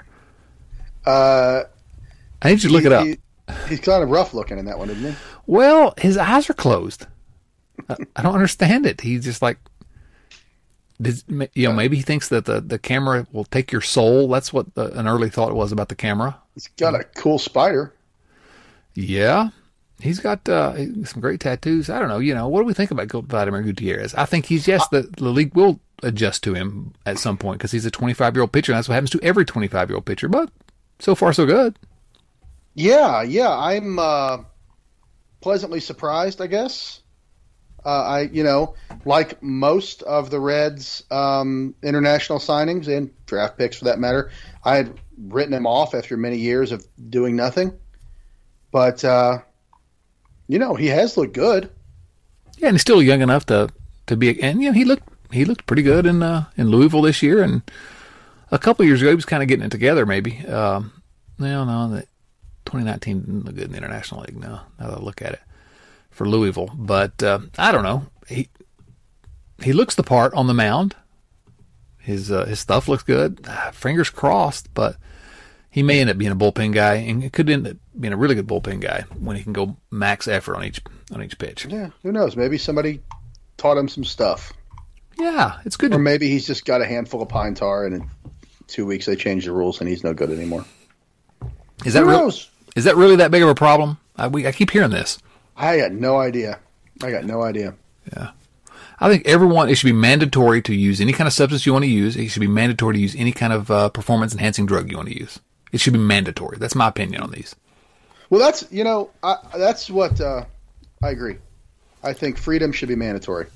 Uh, I need you to look he, it up. He, he's kind of rough looking in that one, isn't he? Well, his eyes are closed. I, I don't understand it. He's just like, did, you know, maybe he thinks that the, the camera will take your soul. That's what the, an early thought was about the camera. He's got a cool spider. Yeah. He's got uh, some great tattoos. I don't know. You know, what do we think about Vladimir Gutierrez? I think he's, yes, the, the league will adjust to him at some point because he's a twenty-five-year-old pitcher, and that's what happens to every twenty-five-year-old pitcher. But so far, so good. Yeah, yeah. I'm uh, pleasantly surprised, I guess. Uh, I, you know, like most of the Reds' um, international signings and draft picks for that matter, I had written him off after many years of doing nothing. But, uh, you know, he has looked good. Yeah, and he's still young enough to, to be, and you know, he looked he looked pretty good in uh, in Louisville this year, and a couple of years ago he was kind of getting it together. Maybe, um, no, no, the twenty nineteen didn't look good in the International League. No, now that I look at it for Louisville, but uh, I don't know. He he looks the part on the mound. His uh, his stuff looks good. Ah, fingers crossed, but he may end up being a bullpen guy, and it could end up being a really good bullpen guy when he can go max effort on each on each pitch. Yeah, who knows? Maybe somebody taught him some stuff. Yeah, it's good. Or to, maybe he's just got a handful of pine tar, and in two weeks they change the rules, and he's no good anymore. Is that who real? knows? Is that really that big of a problem? I, we, I keep hearing this. I got no idea. I got no idea. Yeah. I think everyone, it should be mandatory to use any kind of substance you want to use. It should be mandatory to use any kind of uh, performance-enhancing drug you want to use. It should be mandatory. That's my opinion on these. Well, that's, you know, I, that's what uh, I agree. I think freedom should be mandatory.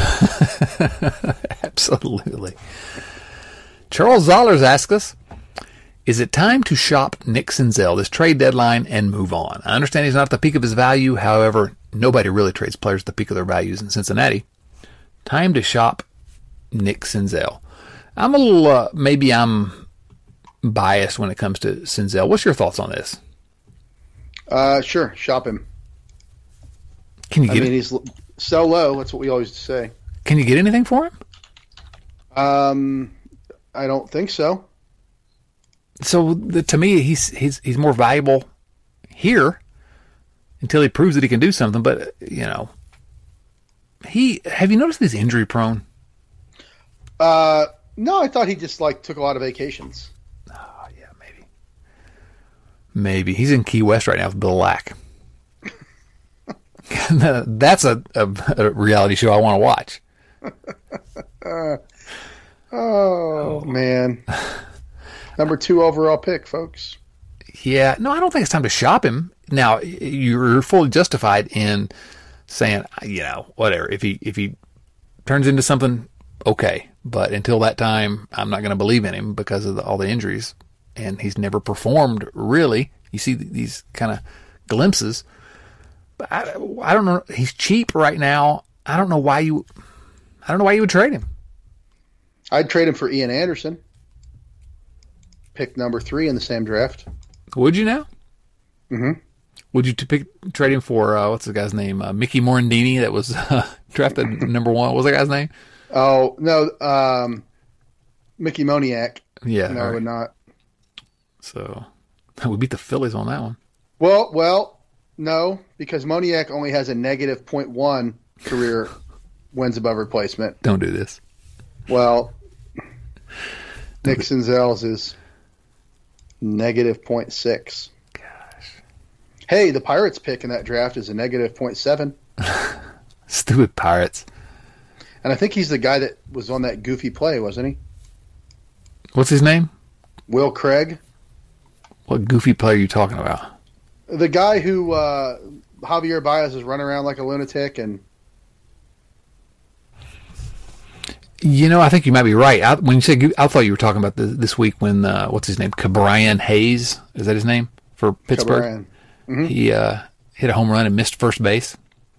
Absolutely. Charles Zollers asks us, is it time to shop Nick Senzel this trade deadline and move on? I understand he's not at the peak of his value. However, nobody really trades players at the peak of their values in Cincinnati. Time to shop Nick Senzel. I'm a little, uh, maybe I'm biased when it comes to Senzel. What's your thoughts on this? Uh, sure, shop him. Can you I get mean, it? he's so low. That's what we always say. Can you get anything for him? Um, I don't think so. So the, to me, he's he's he's more valuable here until he proves that he can do something. But you know, he have you noticed he's injury prone? Uh, no, I thought he just like took a lot of vacations. Oh yeah, maybe. Maybe he's in Key West right now with Bill Lack. That's a, a, a reality show I want to watch. uh, oh man. Number two overall pick, folks. Yeah, no, I don't think it's time to shop him. Now, you're fully justified in saying, you know, whatever. If he if he turns into something, okay. But until that time, I'm not going to believe in him because of the, all the injuries. And he's never performed, really, You see these kind of glimpses. But I, I don't know. He's cheap right now. I don't know why you. I don't know why you would trade him. I'd trade him for Ian Anderson. Pick number three in the same draft. Would you now? Mm-hmm. Would you to pick trade him for uh, what's the guy's name? Uh, Mickey Morandini that was uh, drafted number one. What was that guy's name? Oh no, um, Mickey Moniak. Yeah, no, I right. would not. So we beat the Phillies on that one. Well, well, no, because Moniak only has a negative point one career wins above replacement. Don't do this. Well, Nick Senzel's is negative point six. Gosh. Hey, the Pirates pick in that draft is a negative point seven. Stupid Pirates. And I think he's the guy that was on that goofy play, wasn't he? What's his name? Will Craig. What goofy play are you talking about? The guy who uh, Javier Baez is running around like a lunatic and. You know, I think you might be right. I, when you said, I thought you were talking about the, this week when uh, what's his name, Cabrian Hayes, is that his name for Pittsburgh? Mm-hmm. He uh, hit a home run and missed first base.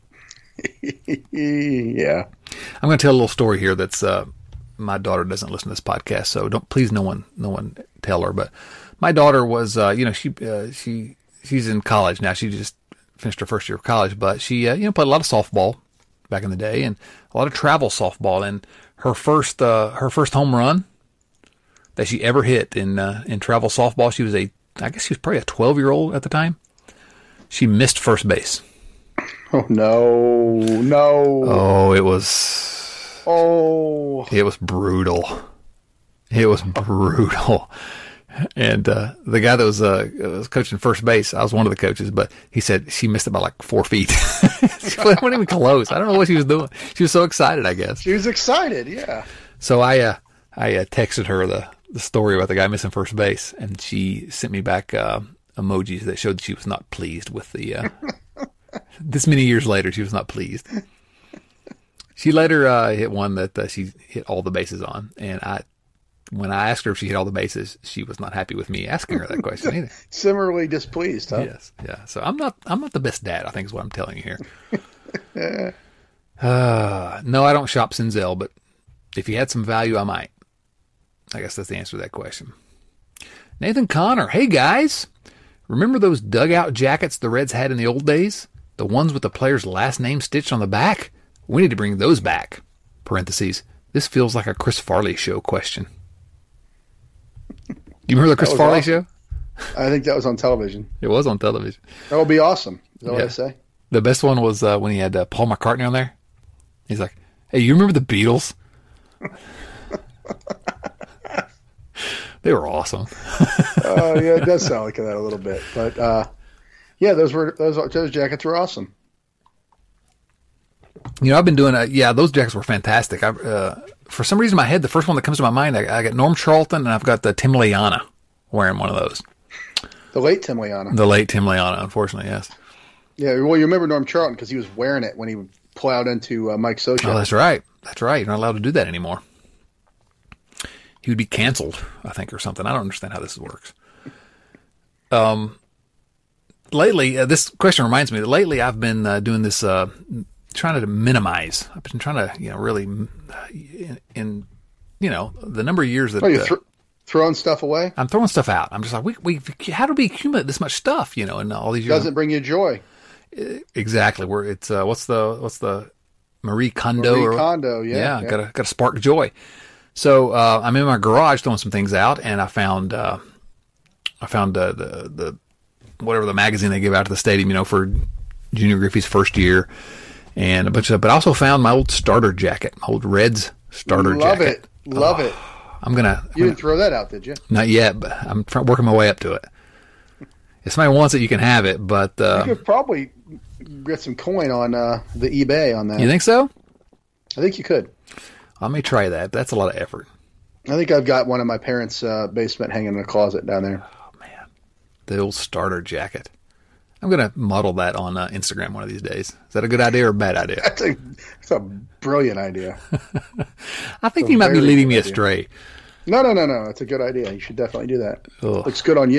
Yeah, I'm going to tell a little story here. That's uh, my daughter doesn't listen to this podcast, so don't please no one, no one tell her. But my daughter was, uh, you know, she uh, she she's in college now. She just finished her first year of college, but she uh, you know played a lot of softball back in the day and a lot of travel softball. And her first uh, her first home run that she ever hit in uh, in travel softball, she was a I guess she was probably a twelve year old at the time. She missed first base. Oh no, no. Oh, it was. Oh, it was brutal. It was brutal. And uh, the guy that was, uh, was coaching first base, I was one of the coaches, but he said she missed it by like four feet. She wasn't even close. I don't know what she was doing. She was so excited, I guess. She was excited, yeah. So I, uh, I uh, texted her the, the story about the guy missing first base, and she sent me back uh, emojis that showed that she was not pleased with the. Uh, this many years later, she was not pleased. She later uh, hit one that uh, she hit all the bases on, and I. When I asked her if she hit all the bases, she was not happy with me asking her that question either. Similarly displeased, huh? Yes, yeah. So I'm not, I'm not the best dad, I think is what I'm telling you here. uh, no, I don't shop Senzel, but if he had some value, I might. I guess that's the answer to that question. Nathan Connor, hey guys, remember those dugout jackets the Reds had in the old days? The ones with the player's last name stitched on the back? We need to bring those back. Parentheses. This feels like a Chris Farley show question. You remember the Chris Farley awesome. show? I think that was on television. It was on television. That would be awesome. Is that yeah. what I say? The best one was uh, when he had uh, Paul McCartney on there. He's like, hey, you remember the Beatles? They were awesome. Oh, uh, yeah, it does sound like that a little bit. But, uh, yeah, those were those, those jackets were awesome. You know, I've been doing, a, yeah, those jackets were fantastic. I, uh, for some reason in my head, the first one that comes to my mind, I, I got Norm Charlton and I've got the Tim Layana wearing one of those. The late Tim Layana. The late Tim Layana, unfortunately, yes. Yeah, well, you remember Norm Charlton because he was wearing it when he plowed into uh, Mike Scioscia. Oh, that's right. That's right. You're not allowed to do that anymore. He would be canceled, I think, or something. I don't understand how this works. Um, lately, uh, this question reminds me that lately I've been uh, doing this, uh, trying to minimize. I've been trying to, you know, really, in, in you know, the number of years that oh, you're uh, th- throwing stuff away. I'm throwing stuff out. I'm just like, we, we, how do we accumulate this much stuff? You know, in all these years. Doesn't bring you joy. Exactly. Where it's uh, what's the what's the Marie Kondo? Marie or, Kondo, yeah, yeah, yeah. Gotta gotta spark joy. So uh, I'm in my garage throwing some things out, and I found uh, I found uh, the the whatever the magazine they give out to the stadium, you know, for Junior Griffey's first year, and a bunch of. But I also found my old starter jacket, my old Reds starter Love jacket. Love it, love oh, it. I'm gonna. I'm you gonna, didn't throw that out, did you? Not yet, but I'm try, working my way up to it. If somebody wants it, you can have it. But uh, you could probably get some coin on uh, the eBay on that. You think so? I think you could. I may try that. That's a lot of effort. I think I've got one in my parents' uh, basement hanging in a closet down there. Oh, man. The old starter jacket. I'm going to model that on uh, Instagram one of these days. Is that a good idea or a bad idea? That's a, that's a brilliant idea. I think you might be leading me astray. No, no, no, no. It's a good idea. You should definitely do that. Ugh. Looks good on you.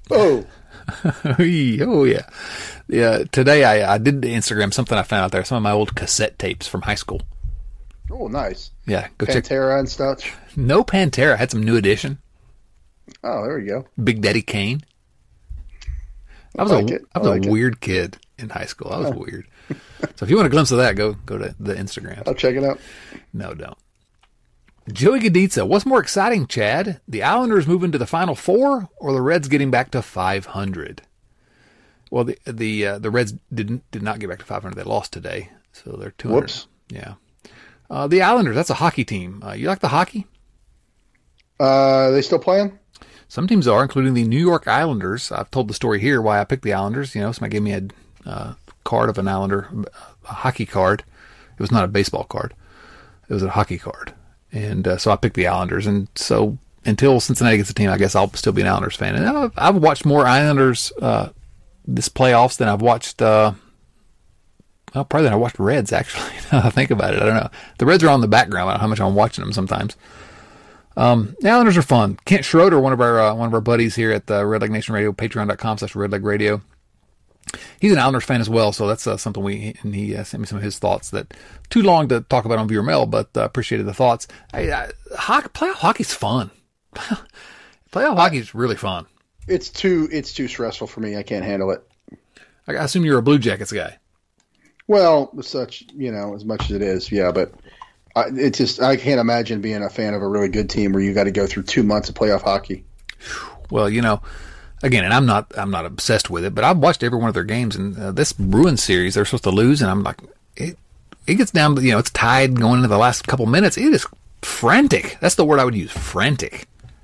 Oh. oh, yeah. Yeah. Today I, I did Instagram something I found out there, some of my old cassette tapes from high school. Oh, nice. Yeah. Go Pantera check. and stuff. No Pantera. I had some New Edition. Oh, there we go. Big Daddy Kane. I was, I like a, it. I was I like a it. weird kid in high school. I was oh. weird. So if you want a glimpse of that, go go to the Instagram. I'll check it out. No, don't. Joey Gaditza, what's more exciting, Chad? The Islanders moving to the Final Four, or the Reds getting back to five hundred? Well, the the uh, the Reds didn't did not get back to five hundred. They lost today, so they're two hundred. Whoops. Yeah. Uh, the Islanders, that's a hockey team. Uh, you like the hockey? Uh, are they still playing? Some teams are, including the New York Islanders. I've told the story here why I picked the Islanders. You know, somebody gave me a uh, card of an Islander, a hockey card. It was not a baseball card. It was a hockey card. And uh, so I picked the Islanders. And so until Cincinnati gets a team, I guess I'll still be an Islanders fan. And I've, I've watched more Islanders uh, this playoffs than I've watched, uh, well, probably than I watched Reds, actually. Now I think about it. I don't know. The Reds are on the background. I don't know how much I'm watching them sometimes. Um, the Islanders are fun. Kent Schroeder, one of our uh, one of our buddies here at the Red Leg Nation Radio, patreon.com slash Red Leg Radio. He's an Islanders fan as well, so that's uh, something we, and he uh, sent me some of his thoughts that too long to talk about on viewer mail, but uh, appreciated the thoughts. I, I, hockey, playoff hockey's fun. Playoff hockey's really fun. It's too it's too stressful for me. I can't handle it. I, I assume you're a Blue Jackets guy. Well, such, you know, as much as it is, yeah, but I, it's just, I can't imagine being a fan of a really good team where you got to go through two months of playoff hockey. Well, you know, again, and I'm not, I'm not obsessed with it, but I've watched every one of their games, and uh, this Bruins series, they're supposed to lose, and I'm like, it, it gets down to, you know, it's tied going into the last couple minutes. It is frantic. That's the word I would use, frantic.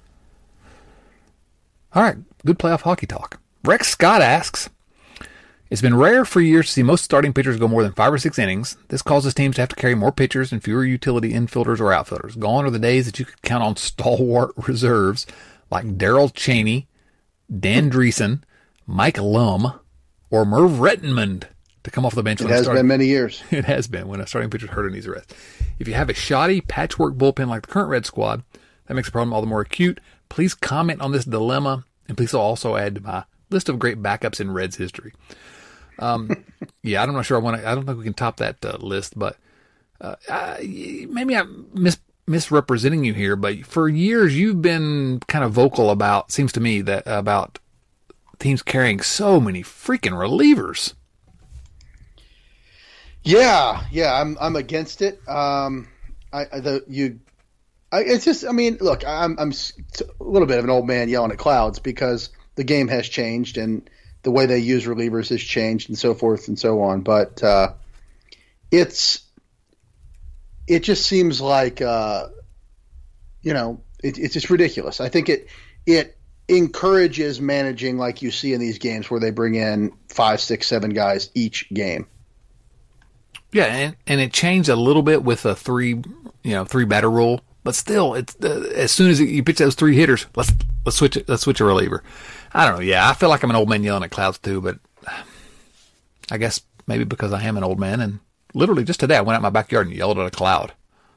All right, good playoff hockey talk. Rex Scott asks, it's been rare for years to see most starting pitchers go more than five or six innings. This causes teams to have to carry more pitchers and fewer utility infielders or outfielders. Gone are the days that you could count on stalwart reserves like Darrell Chaney, Dan Dreesen, Mike Lum, or Merv Rettenmund to come off the bench. It when has starting, been many years. It has been when a starting pitcher is hurt and needs a rest. If you have a shoddy patchwork bullpen like the current Red squad, that makes the problem all the more acute. Please comment on this dilemma, and please also add to my list of great backups in Reds history. Um, yeah, I'm not sure I want to, I don't think we can top that uh, list, but, uh, I, maybe I'm mis, misrepresenting you here, but for years you've been kind of vocal about, seems to me that about teams carrying so many freaking relievers. Yeah. Yeah. I'm, I'm against it. Um, I, the, you, I, it's just, I mean, look, I'm, I'm a little bit of an old man yelling at clouds because the game has changed and the way they use relievers has changed and so forth and so on. But uh, it's it just seems like, uh, you know, it, it's just ridiculous. I think it it encourages managing like you see in these games where they bring in five, six, seven guys each game. Yeah, and, and it changed a little bit with a three, you know, three batter rule. But still, it's uh, as soon as you pitch those three hitters, let's let's switch it. Let's switch a reliever. I don't know. Yeah, I feel like I'm an old man yelling at clouds too, but I guess maybe because I am an old man. And literally just today, I went out in my backyard and yelled at a cloud.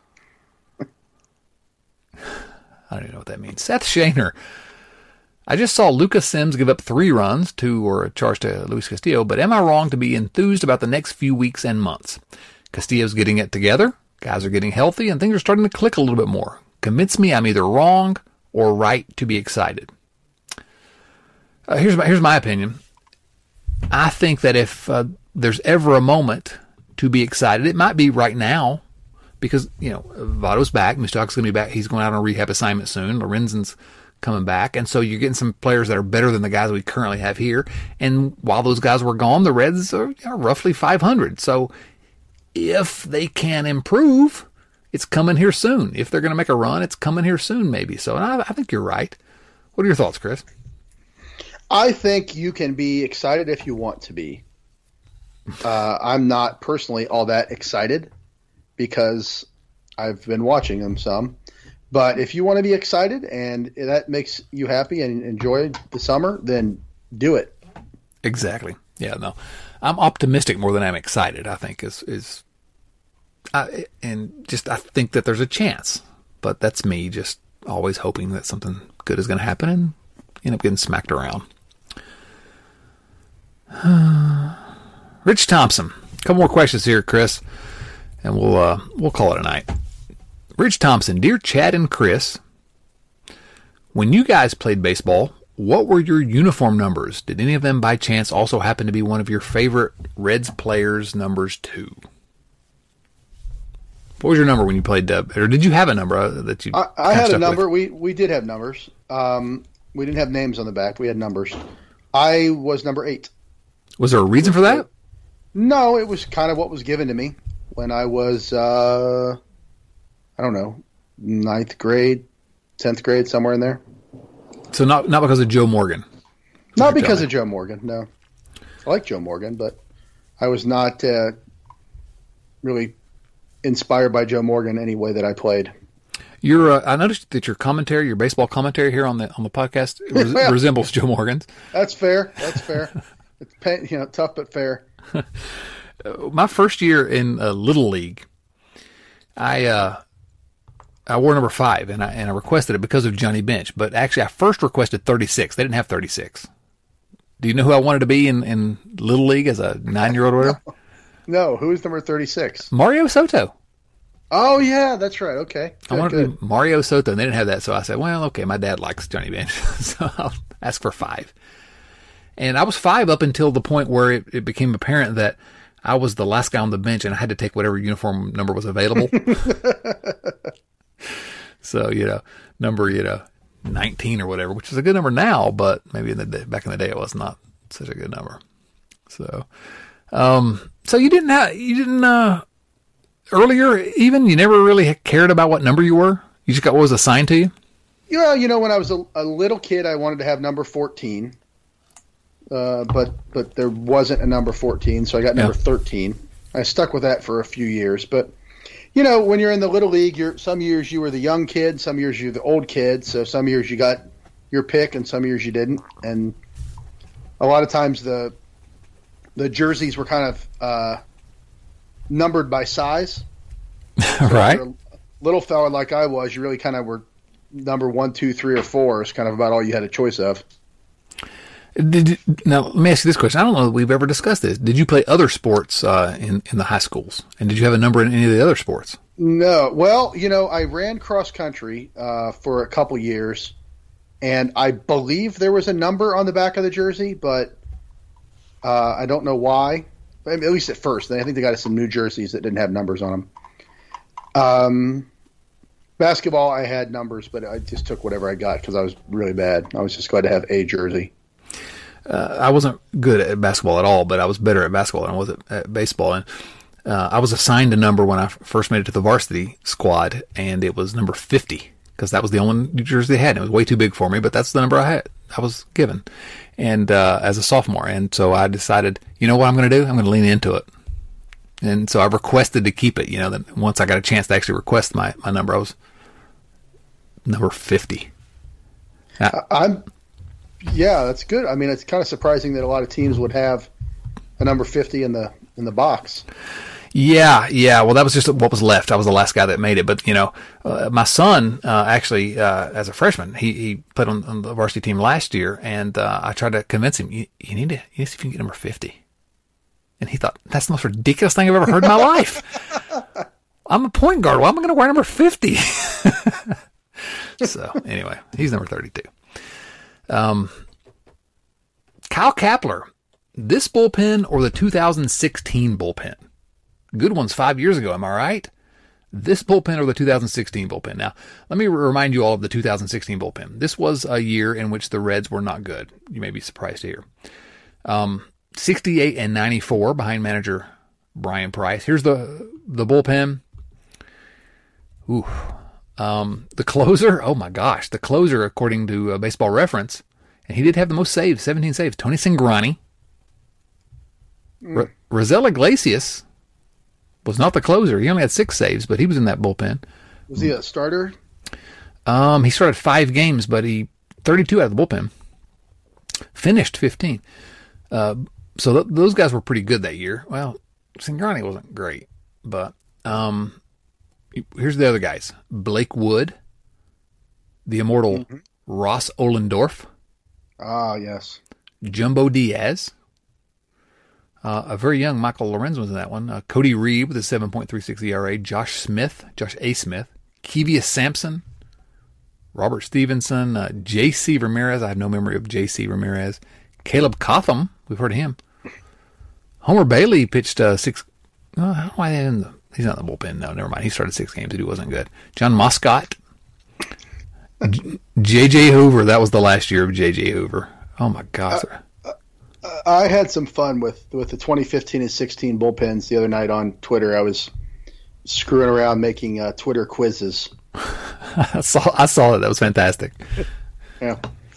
I don't even know what that means. Seth Shaner. I just saw Lucas Sims give up three runs, two were a charge to Luis Castillo, but am I wrong to be enthused about the next few weeks and months? Castillo's getting it together, guys are getting healthy, and things are starting to click a little bit more. Convince me I'm either wrong or right to be excited. Uh, here's my here's my opinion. I think that if uh, there's ever a moment to be excited, it might be right now, because you know Votto's back, Moustakas going to be back. He's going out on a rehab assignment soon. Lorenzen's coming back, and so you're getting some players that are better than the guys we currently have here. And while those guys were gone, the Reds are, are roughly five hundred. So if they can improve, it's coming here soon. If they're going to make a run, it's coming here soon, maybe. So and I, I think you're right. What are your thoughts, Chris? I think you can be excited if you want to be. Uh, I'm not personally all that excited because I've been watching them some. But if you want to be excited and that makes you happy and enjoy the summer, then do it. Exactly. Yeah, no. I'm optimistic more than I'm excited, I think, is is I, and just I think that there's a chance. But that's me just always hoping that something good is going to happen and end up getting smacked around. Rich Thompson. A couple more questions here, Chris, and we'll uh, we'll call it a night. Rich Thompson, dear Chad and Chris, when you guys played baseball, what were your uniform numbers? Did any of them by chance also happen to be one of your favorite Reds players' numbers too? What was your number when you played, uh, or did you have a number uh, that you? I, I had a number. With? We we did have numbers. Um, we didn't have names on the back. We had numbers. I was number eight. Was there a reason for that? No, it was kind of what was given to me when I was, uh, I don't know, ninth grade, tenth grade, somewhere in there. So not not because of Joe Morgan. Not because of Joe Morgan. No, I like Joe Morgan, but I was not uh, really inspired by Joe Morgan any way that I played. Your, uh, I noticed that your commentary, your baseball commentary here on the on the podcast, res- well, resembles Joe Morgan's. That's fair. That's fair. It's pain, you know, tough but fair. My first year in uh, Little League, I uh, I wore number five, and I and I requested it because of Johnny Bench. But actually, I first requested thirty-six. They didn't have thirty-six. Do you know who I wanted to be in, in Little League as a nine-year-old or whatever? No. no, who's number thirty-six? Mario Soto. Oh, yeah, that's right. Okay. Good, I wanted good. to be Mario Soto, and they didn't have that. So I said, well, okay, my dad likes Johnny Bench, so I'll ask for five. And I was five up until the point where it, it became apparent that I was the last guy on the bench, and I had to take whatever uniform number was available. So, you know, number, you know, nineteen or whatever, which is a good number now, but maybe in the day, back in the day it was not such a good number. So, um, so you didn't have, you didn't, uh, earlier even, you never really cared about what number you were? You just got what was assigned to you? Yeah, you know, when I was a, a little kid, I wanted to have number fourteen. Uh, but but there wasn't a number fourteen, so I got number yeah. thirteen. I stuck with that for a few years. But, you know, when you're in the Little League, you're some years you were the young kid, some years you're the old kid. So some years you got your pick and some years you didn't. And a lot of times the the jerseys were kind of uh, numbered by size. So right. a little fella like I was, you really kind of were number one, two, three, or four is kind of about all you had a choice of. Did you, now, let me ask you this question. I don't know that we've ever discussed this. Did you play other sports uh, in, in the high schools? And did you have a number in any of the other sports? No. Well, you know, I ran cross country uh, for a couple years, and I believe there was a number on the back of the jersey, but uh, I don't know why. I mean, at least at first. I think they got us some new jerseys that didn't have numbers on them. Um, basketball, I had numbers, but I just took whatever I got because I was really bad. I was just glad to have a jersey. Uh, I wasn't good at basketball at all, but I was better at basketball than I was at, at baseball. And uh, I was assigned a number when I f- first made it to the varsity squad, and it was number fifty because that was the only New Jersey they had. It was way too big for me, but that's the number I had. I was given, and uh, as a sophomore, and so I decided, you know what I'm going to do? I'm going to lean into it, and so I requested to keep it. You know, then once I got a chance to actually request my, my number, I was number fifty. I, I'm. Yeah, that's good. I mean, it's kind of surprising that a lot of teams would have a number fifty in the in the box. Yeah, yeah. Well, that was just what was left. I was the last guy that made it. But, you know, uh, my son, uh, actually, uh, as a freshman, he, he played on, on the varsity team last year, and uh, I tried to convince him, you, you need to you need to see if you can get number fifty. And he thought, that's the most ridiculous thing I've ever heard in my life. I'm a point guard. Why am I going to wear number fifty? So, anyway, he's number thirty-two. Um, Kyle Kapler, this bullpen or the two thousand sixteen bullpen? Good ones five years ago, am I right? This bullpen or the two thousand sixteen bullpen? Now, let me remind you all of the two thousand sixteen bullpen. This was a year in which the Reds were not good. You may be surprised to hear. Um, sixty-eight and ninety-four behind manager Brian Price. Here's the the bullpen. Ooh. Um, the closer, oh my gosh, the closer, according to uh, Baseball Reference, and he did have the most saves, seventeen saves, Tony Cingrani. Mm. R- Rosel Iglesias was not the closer. He only had six saves, but he was in that bullpen. Was he a starter? Um, he started five games, but he thirty-two out of the bullpen. Finished fifteen. Uh, so th- those guys were pretty good that year. Well, Cingrani wasn't great, but um. Here's the other guys. Blake Wood, the immortal mm-hmm. Ross Ohlendorf. Ah, yes. Jumbo Diaz, Uh, a very young Michael Lorenz was in that one. Uh, Cody Reed with a seven point three six E R A. Josh Smith, Josh A. Smith. Kevius Sampson. Robert Stevenson. Uh, J C. Ramirez. I have no memory of J C. Ramirez. Caleb Cotham. We've heard of him. Homer Bailey pitched uh, six. Oh, how do I in the? He's not in the bullpen. No, never mind. He started six games. He wasn't good. John Moscott. J J. Hoover. That was the last year of J J. Hoover. Oh my gosh. Uh, I had some fun with, with the twenty fifteen and sixteen bullpens the other night on Twitter. I was screwing around making uh, Twitter quizzes. I saw I saw it. That was fantastic. Yeah.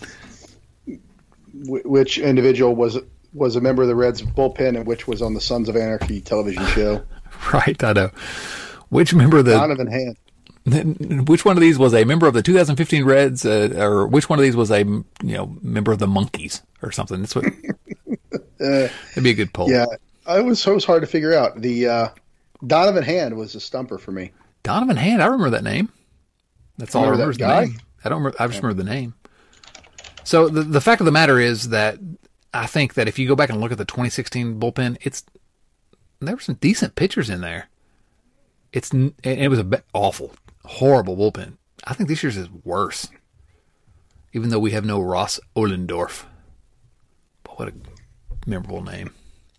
Wh- which individual was was a member of the Reds bullpen and which was on the Sons of Anarchy television show? Right, I know. Which member of the Donovan Hand. Which one of these was a member of the two thousand fifteen Reds, uh, or which one of these was a you know member of the Monkees or something? That's what. uh, That'd be a good poll. Yeah, it was it was hard to figure out. The uh, Donovan Hand was a stumper for me. Donovan Hand, I remember that name. That's all I remember. That guy? The name. I don't. Remember, I just remember the name. So the the fact of the matter is that I think that if you go back and look at the twenty sixteen bullpen, it's there were some decent pitchers in there. It's it was a bit awful. Horrible bullpen. I think this year's is worse. Even though we have no Ross Ohlendorf. But what a memorable name.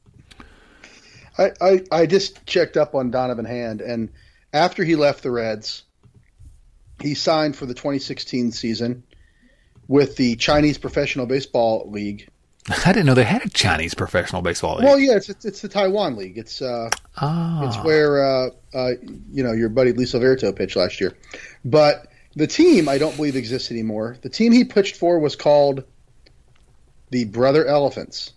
I, I, I just checked up on Donovan Hand, and after he left the Reds, he signed for the twenty sixteen season with the Chinese Professional Baseball League. I didn't know they had a Chinese Professional Baseball League. Well, yeah, it's it's, it's the Taiwan League. It's uh, oh. it's where uh, uh, you know your buddy Luis Alberto pitched last year. But the team I don't believe exists anymore. The team he pitched for was called the Brother Elephants.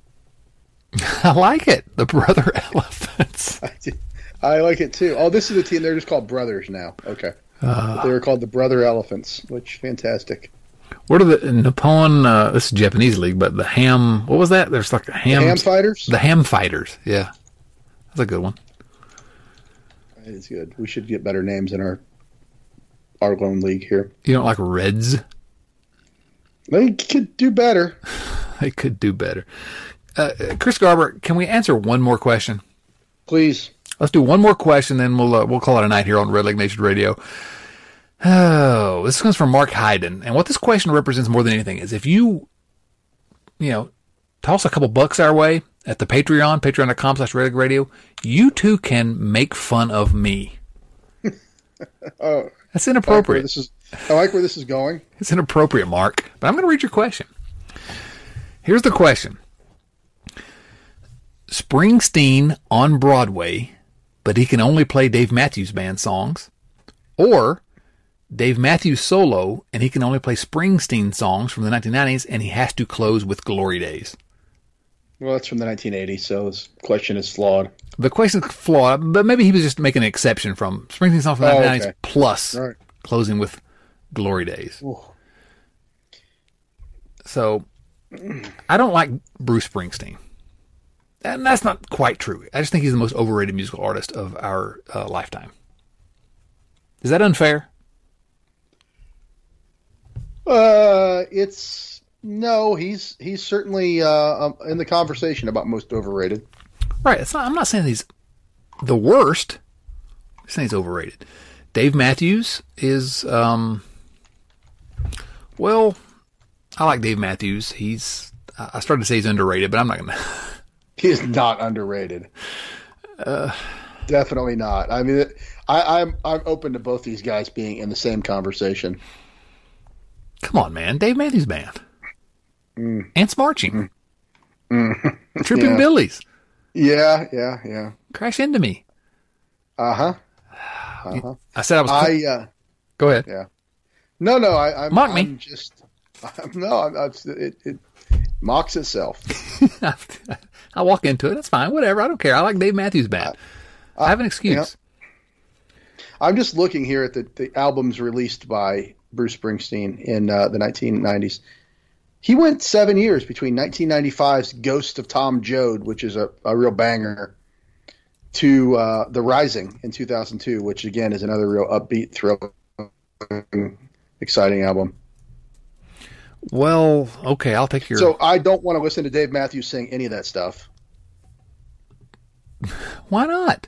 I like it, the Brother Elephants. I, do, I like it too. Oh, this is the team. They're just called Brothers now. Okay, uh, they were called the Brother Elephants, which fantastic. What are the Nippon? Uh, this is Japanese league, but the Ham. What was that? There's like a ham. The Ham Fighters. The Ham Fighters. Yeah, that's a good one. It's good. We should get better names in our our own league here. You don't like Reds? They could do better. They could do better. Uh, Chris Garber, can we answer one more question? Please. Let's do one more question, then we'll uh, we'll call it a night here on Red Leg Nation Radio. Oh, this comes from Mark Hyden. And what this question represents more than anything is if you, you know, toss a couple bucks our way at the Patreon, patreon.com slash Red Leg Radio, you too can make fun of me. Oh, that's inappropriate. I like, this is, I like where this is going. It's inappropriate, Mark. But I'm going to read your question. Here's the question. Springsteen on Broadway, but he can only play Dave Matthews Band songs, or Dave Matthews solo, and he can only play Springsteen songs from the nineteen nineties, and he has to close with Glory Days. Well, that's from the nineteen eighties, so this question is flawed. The question is flawed, but maybe he was just making an exception from Springsteen songs from the oh, nineteen nineties okay. plus right. closing with Glory Days. Ooh. So, I don't like Bruce Springsteen. And that's not quite true. I just think he's the most overrated musical artist of our uh, lifetime. Is that unfair? Uh, it's no. He's he's certainly uh, um, in the conversation about most overrated. Right. It's not, I'm not saying he's the worst. I'm saying he's overrated. Dave Matthews is, um, well, I like Dave Matthews. He's. I started to say he's underrated, but I'm not going to. He is not underrated. Uh, Definitely not. I mean, I, I'm I'm open to both these guys being in the same conversation. Come on, man. Dave Matthews Band. Mm. Ants Marching. Mm. Tripping yeah. Billies. Yeah, yeah, yeah. Crash Into Me. Uh-huh. Uh-huh. I said I was... I, uh, Go ahead. Yeah. No, no, I, I'm, Mock me. I'm just... I'm, no, I'm, I'm, it, it mocks itself. I walk into it. That's fine. Whatever. I don't care. I like Dave Matthews Band. I, I have an excuse. Yeah. I'm just looking here at the, the albums released by Bruce Springsteen in uh, the nineteen nineties. He went seven years between nineteen ninety-five's Ghost of Tom Joad, which is a, a real banger, to uh, The Rising in two thousand two, which again is another real upbeat, thrilling, exciting album. Well, okay, I'll take your... So I don't want to listen to Dave Matthews sing any of that stuff. Why not?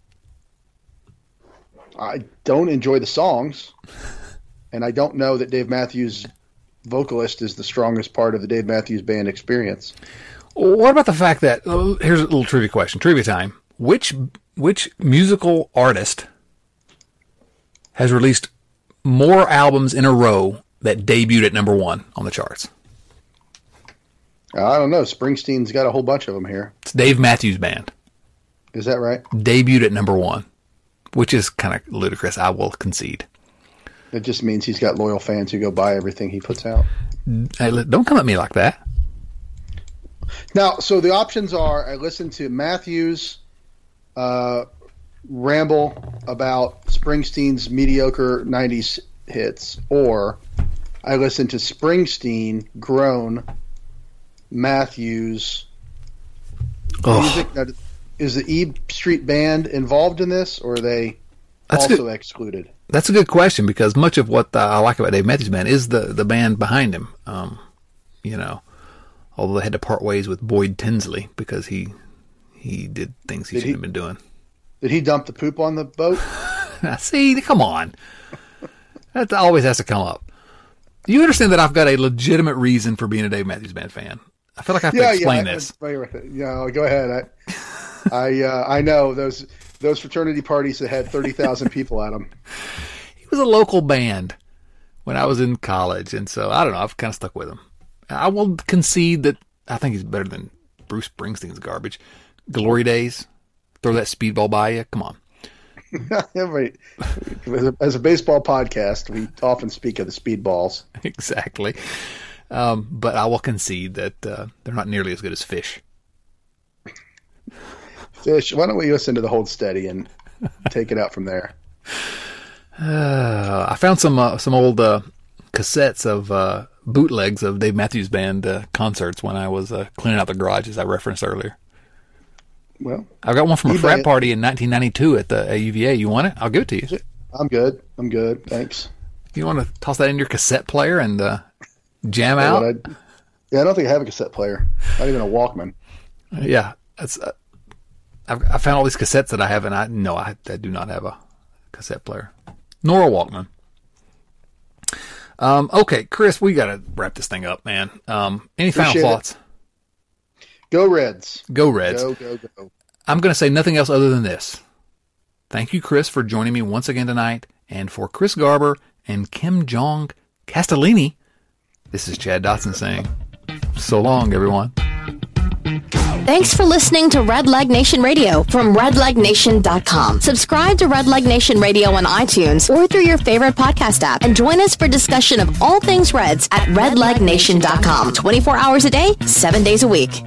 I don't enjoy the songs, and I don't know that Dave Matthews vocalist is the strongest part of the Dave Matthews Band experience. What about the fact that, here's a little trivia question, trivia time. Which which musical artist has released more albums in a row that debuted at number one on the charts? I don't know. Springsteen's got a whole bunch of them here. It's Dave Matthews Band. Is that right? Debuted at number one, which is kind of ludicrous, I will concede. It just means he's got loyal fans who go buy everything he puts out. Hey, don't come at me like that. Now, so the options are I listen to Matthews uh, ramble about Springsteen's mediocre nineties hits, or I listen to Springsteen groan Matthews Oh. music. Now, is the E Street Band involved in this, or are they That's also good. excluded? That's a good question, because much of what I like about Dave Matthews Band is the, the band behind him. Um, you know, although they had to part ways with Boyd Tinsley because he he did things he Did shouldn't he- have been doing. Did he dump the poop on the boat? See, come on. That always has to come up. You understand that I've got a legitimate reason for being a Dave Matthews Band fan. I feel like I have to explain yeah, this. I, I, yeah, go ahead. I, I, uh, I know those those fraternity parties that had thirty thousand people at them. He was a local band when I was in college, and so I don't know. I've kind of stuck with him. I will concede that I think he's better than Bruce Springsteen's garbage. Glory Days, throw that speedball by you. Come on. Everybody, as, a, as a baseball podcast, we often speak of the speedballs. Exactly. Um, but I will concede that uh, they're not nearly as good as Fish. Fish, why don't we listen to the Hold Steady and take it out from there? Uh, I found some uh, some old uh, cassettes of uh, bootlegs of Dave Matthews Band uh, concerts when I was uh, cleaning out the garage, as I referenced earlier. Well, I got one from a eBay frat it. party in nineteen ninety-two at the U V A. You want it? I'll give it to you. I'm good. I'm good. Thanks. You want to toss that in your cassette player and uh, jam Yeah, out? but I, yeah, I don't think I have a cassette player. Not even a Walkman. Yeah, that's. Uh, I've, I found all these cassettes that I have, and I no, I, I do not have a cassette player, nor a Walkman. Um, okay, Chris, we got to wrap this thing up, man. Um, any final Appreciate it. thoughts? Go Reds. Go Reds. Go, go, go. I'm going to say nothing else other than this. Thank you, Chris, for joining me once again tonight. And for Chris Garber and Kim Jong Castellini, this is Chad Dotson saying, so long, everyone. Thanks for listening to Red Leg Nation Radio from red leg nation dot com. Subscribe to Red Leg Nation Radio on iTunes or through your favorite podcast app, and join us for discussion of all things Reds at red leg nation dot com. twenty-four hours a day, seven days a week.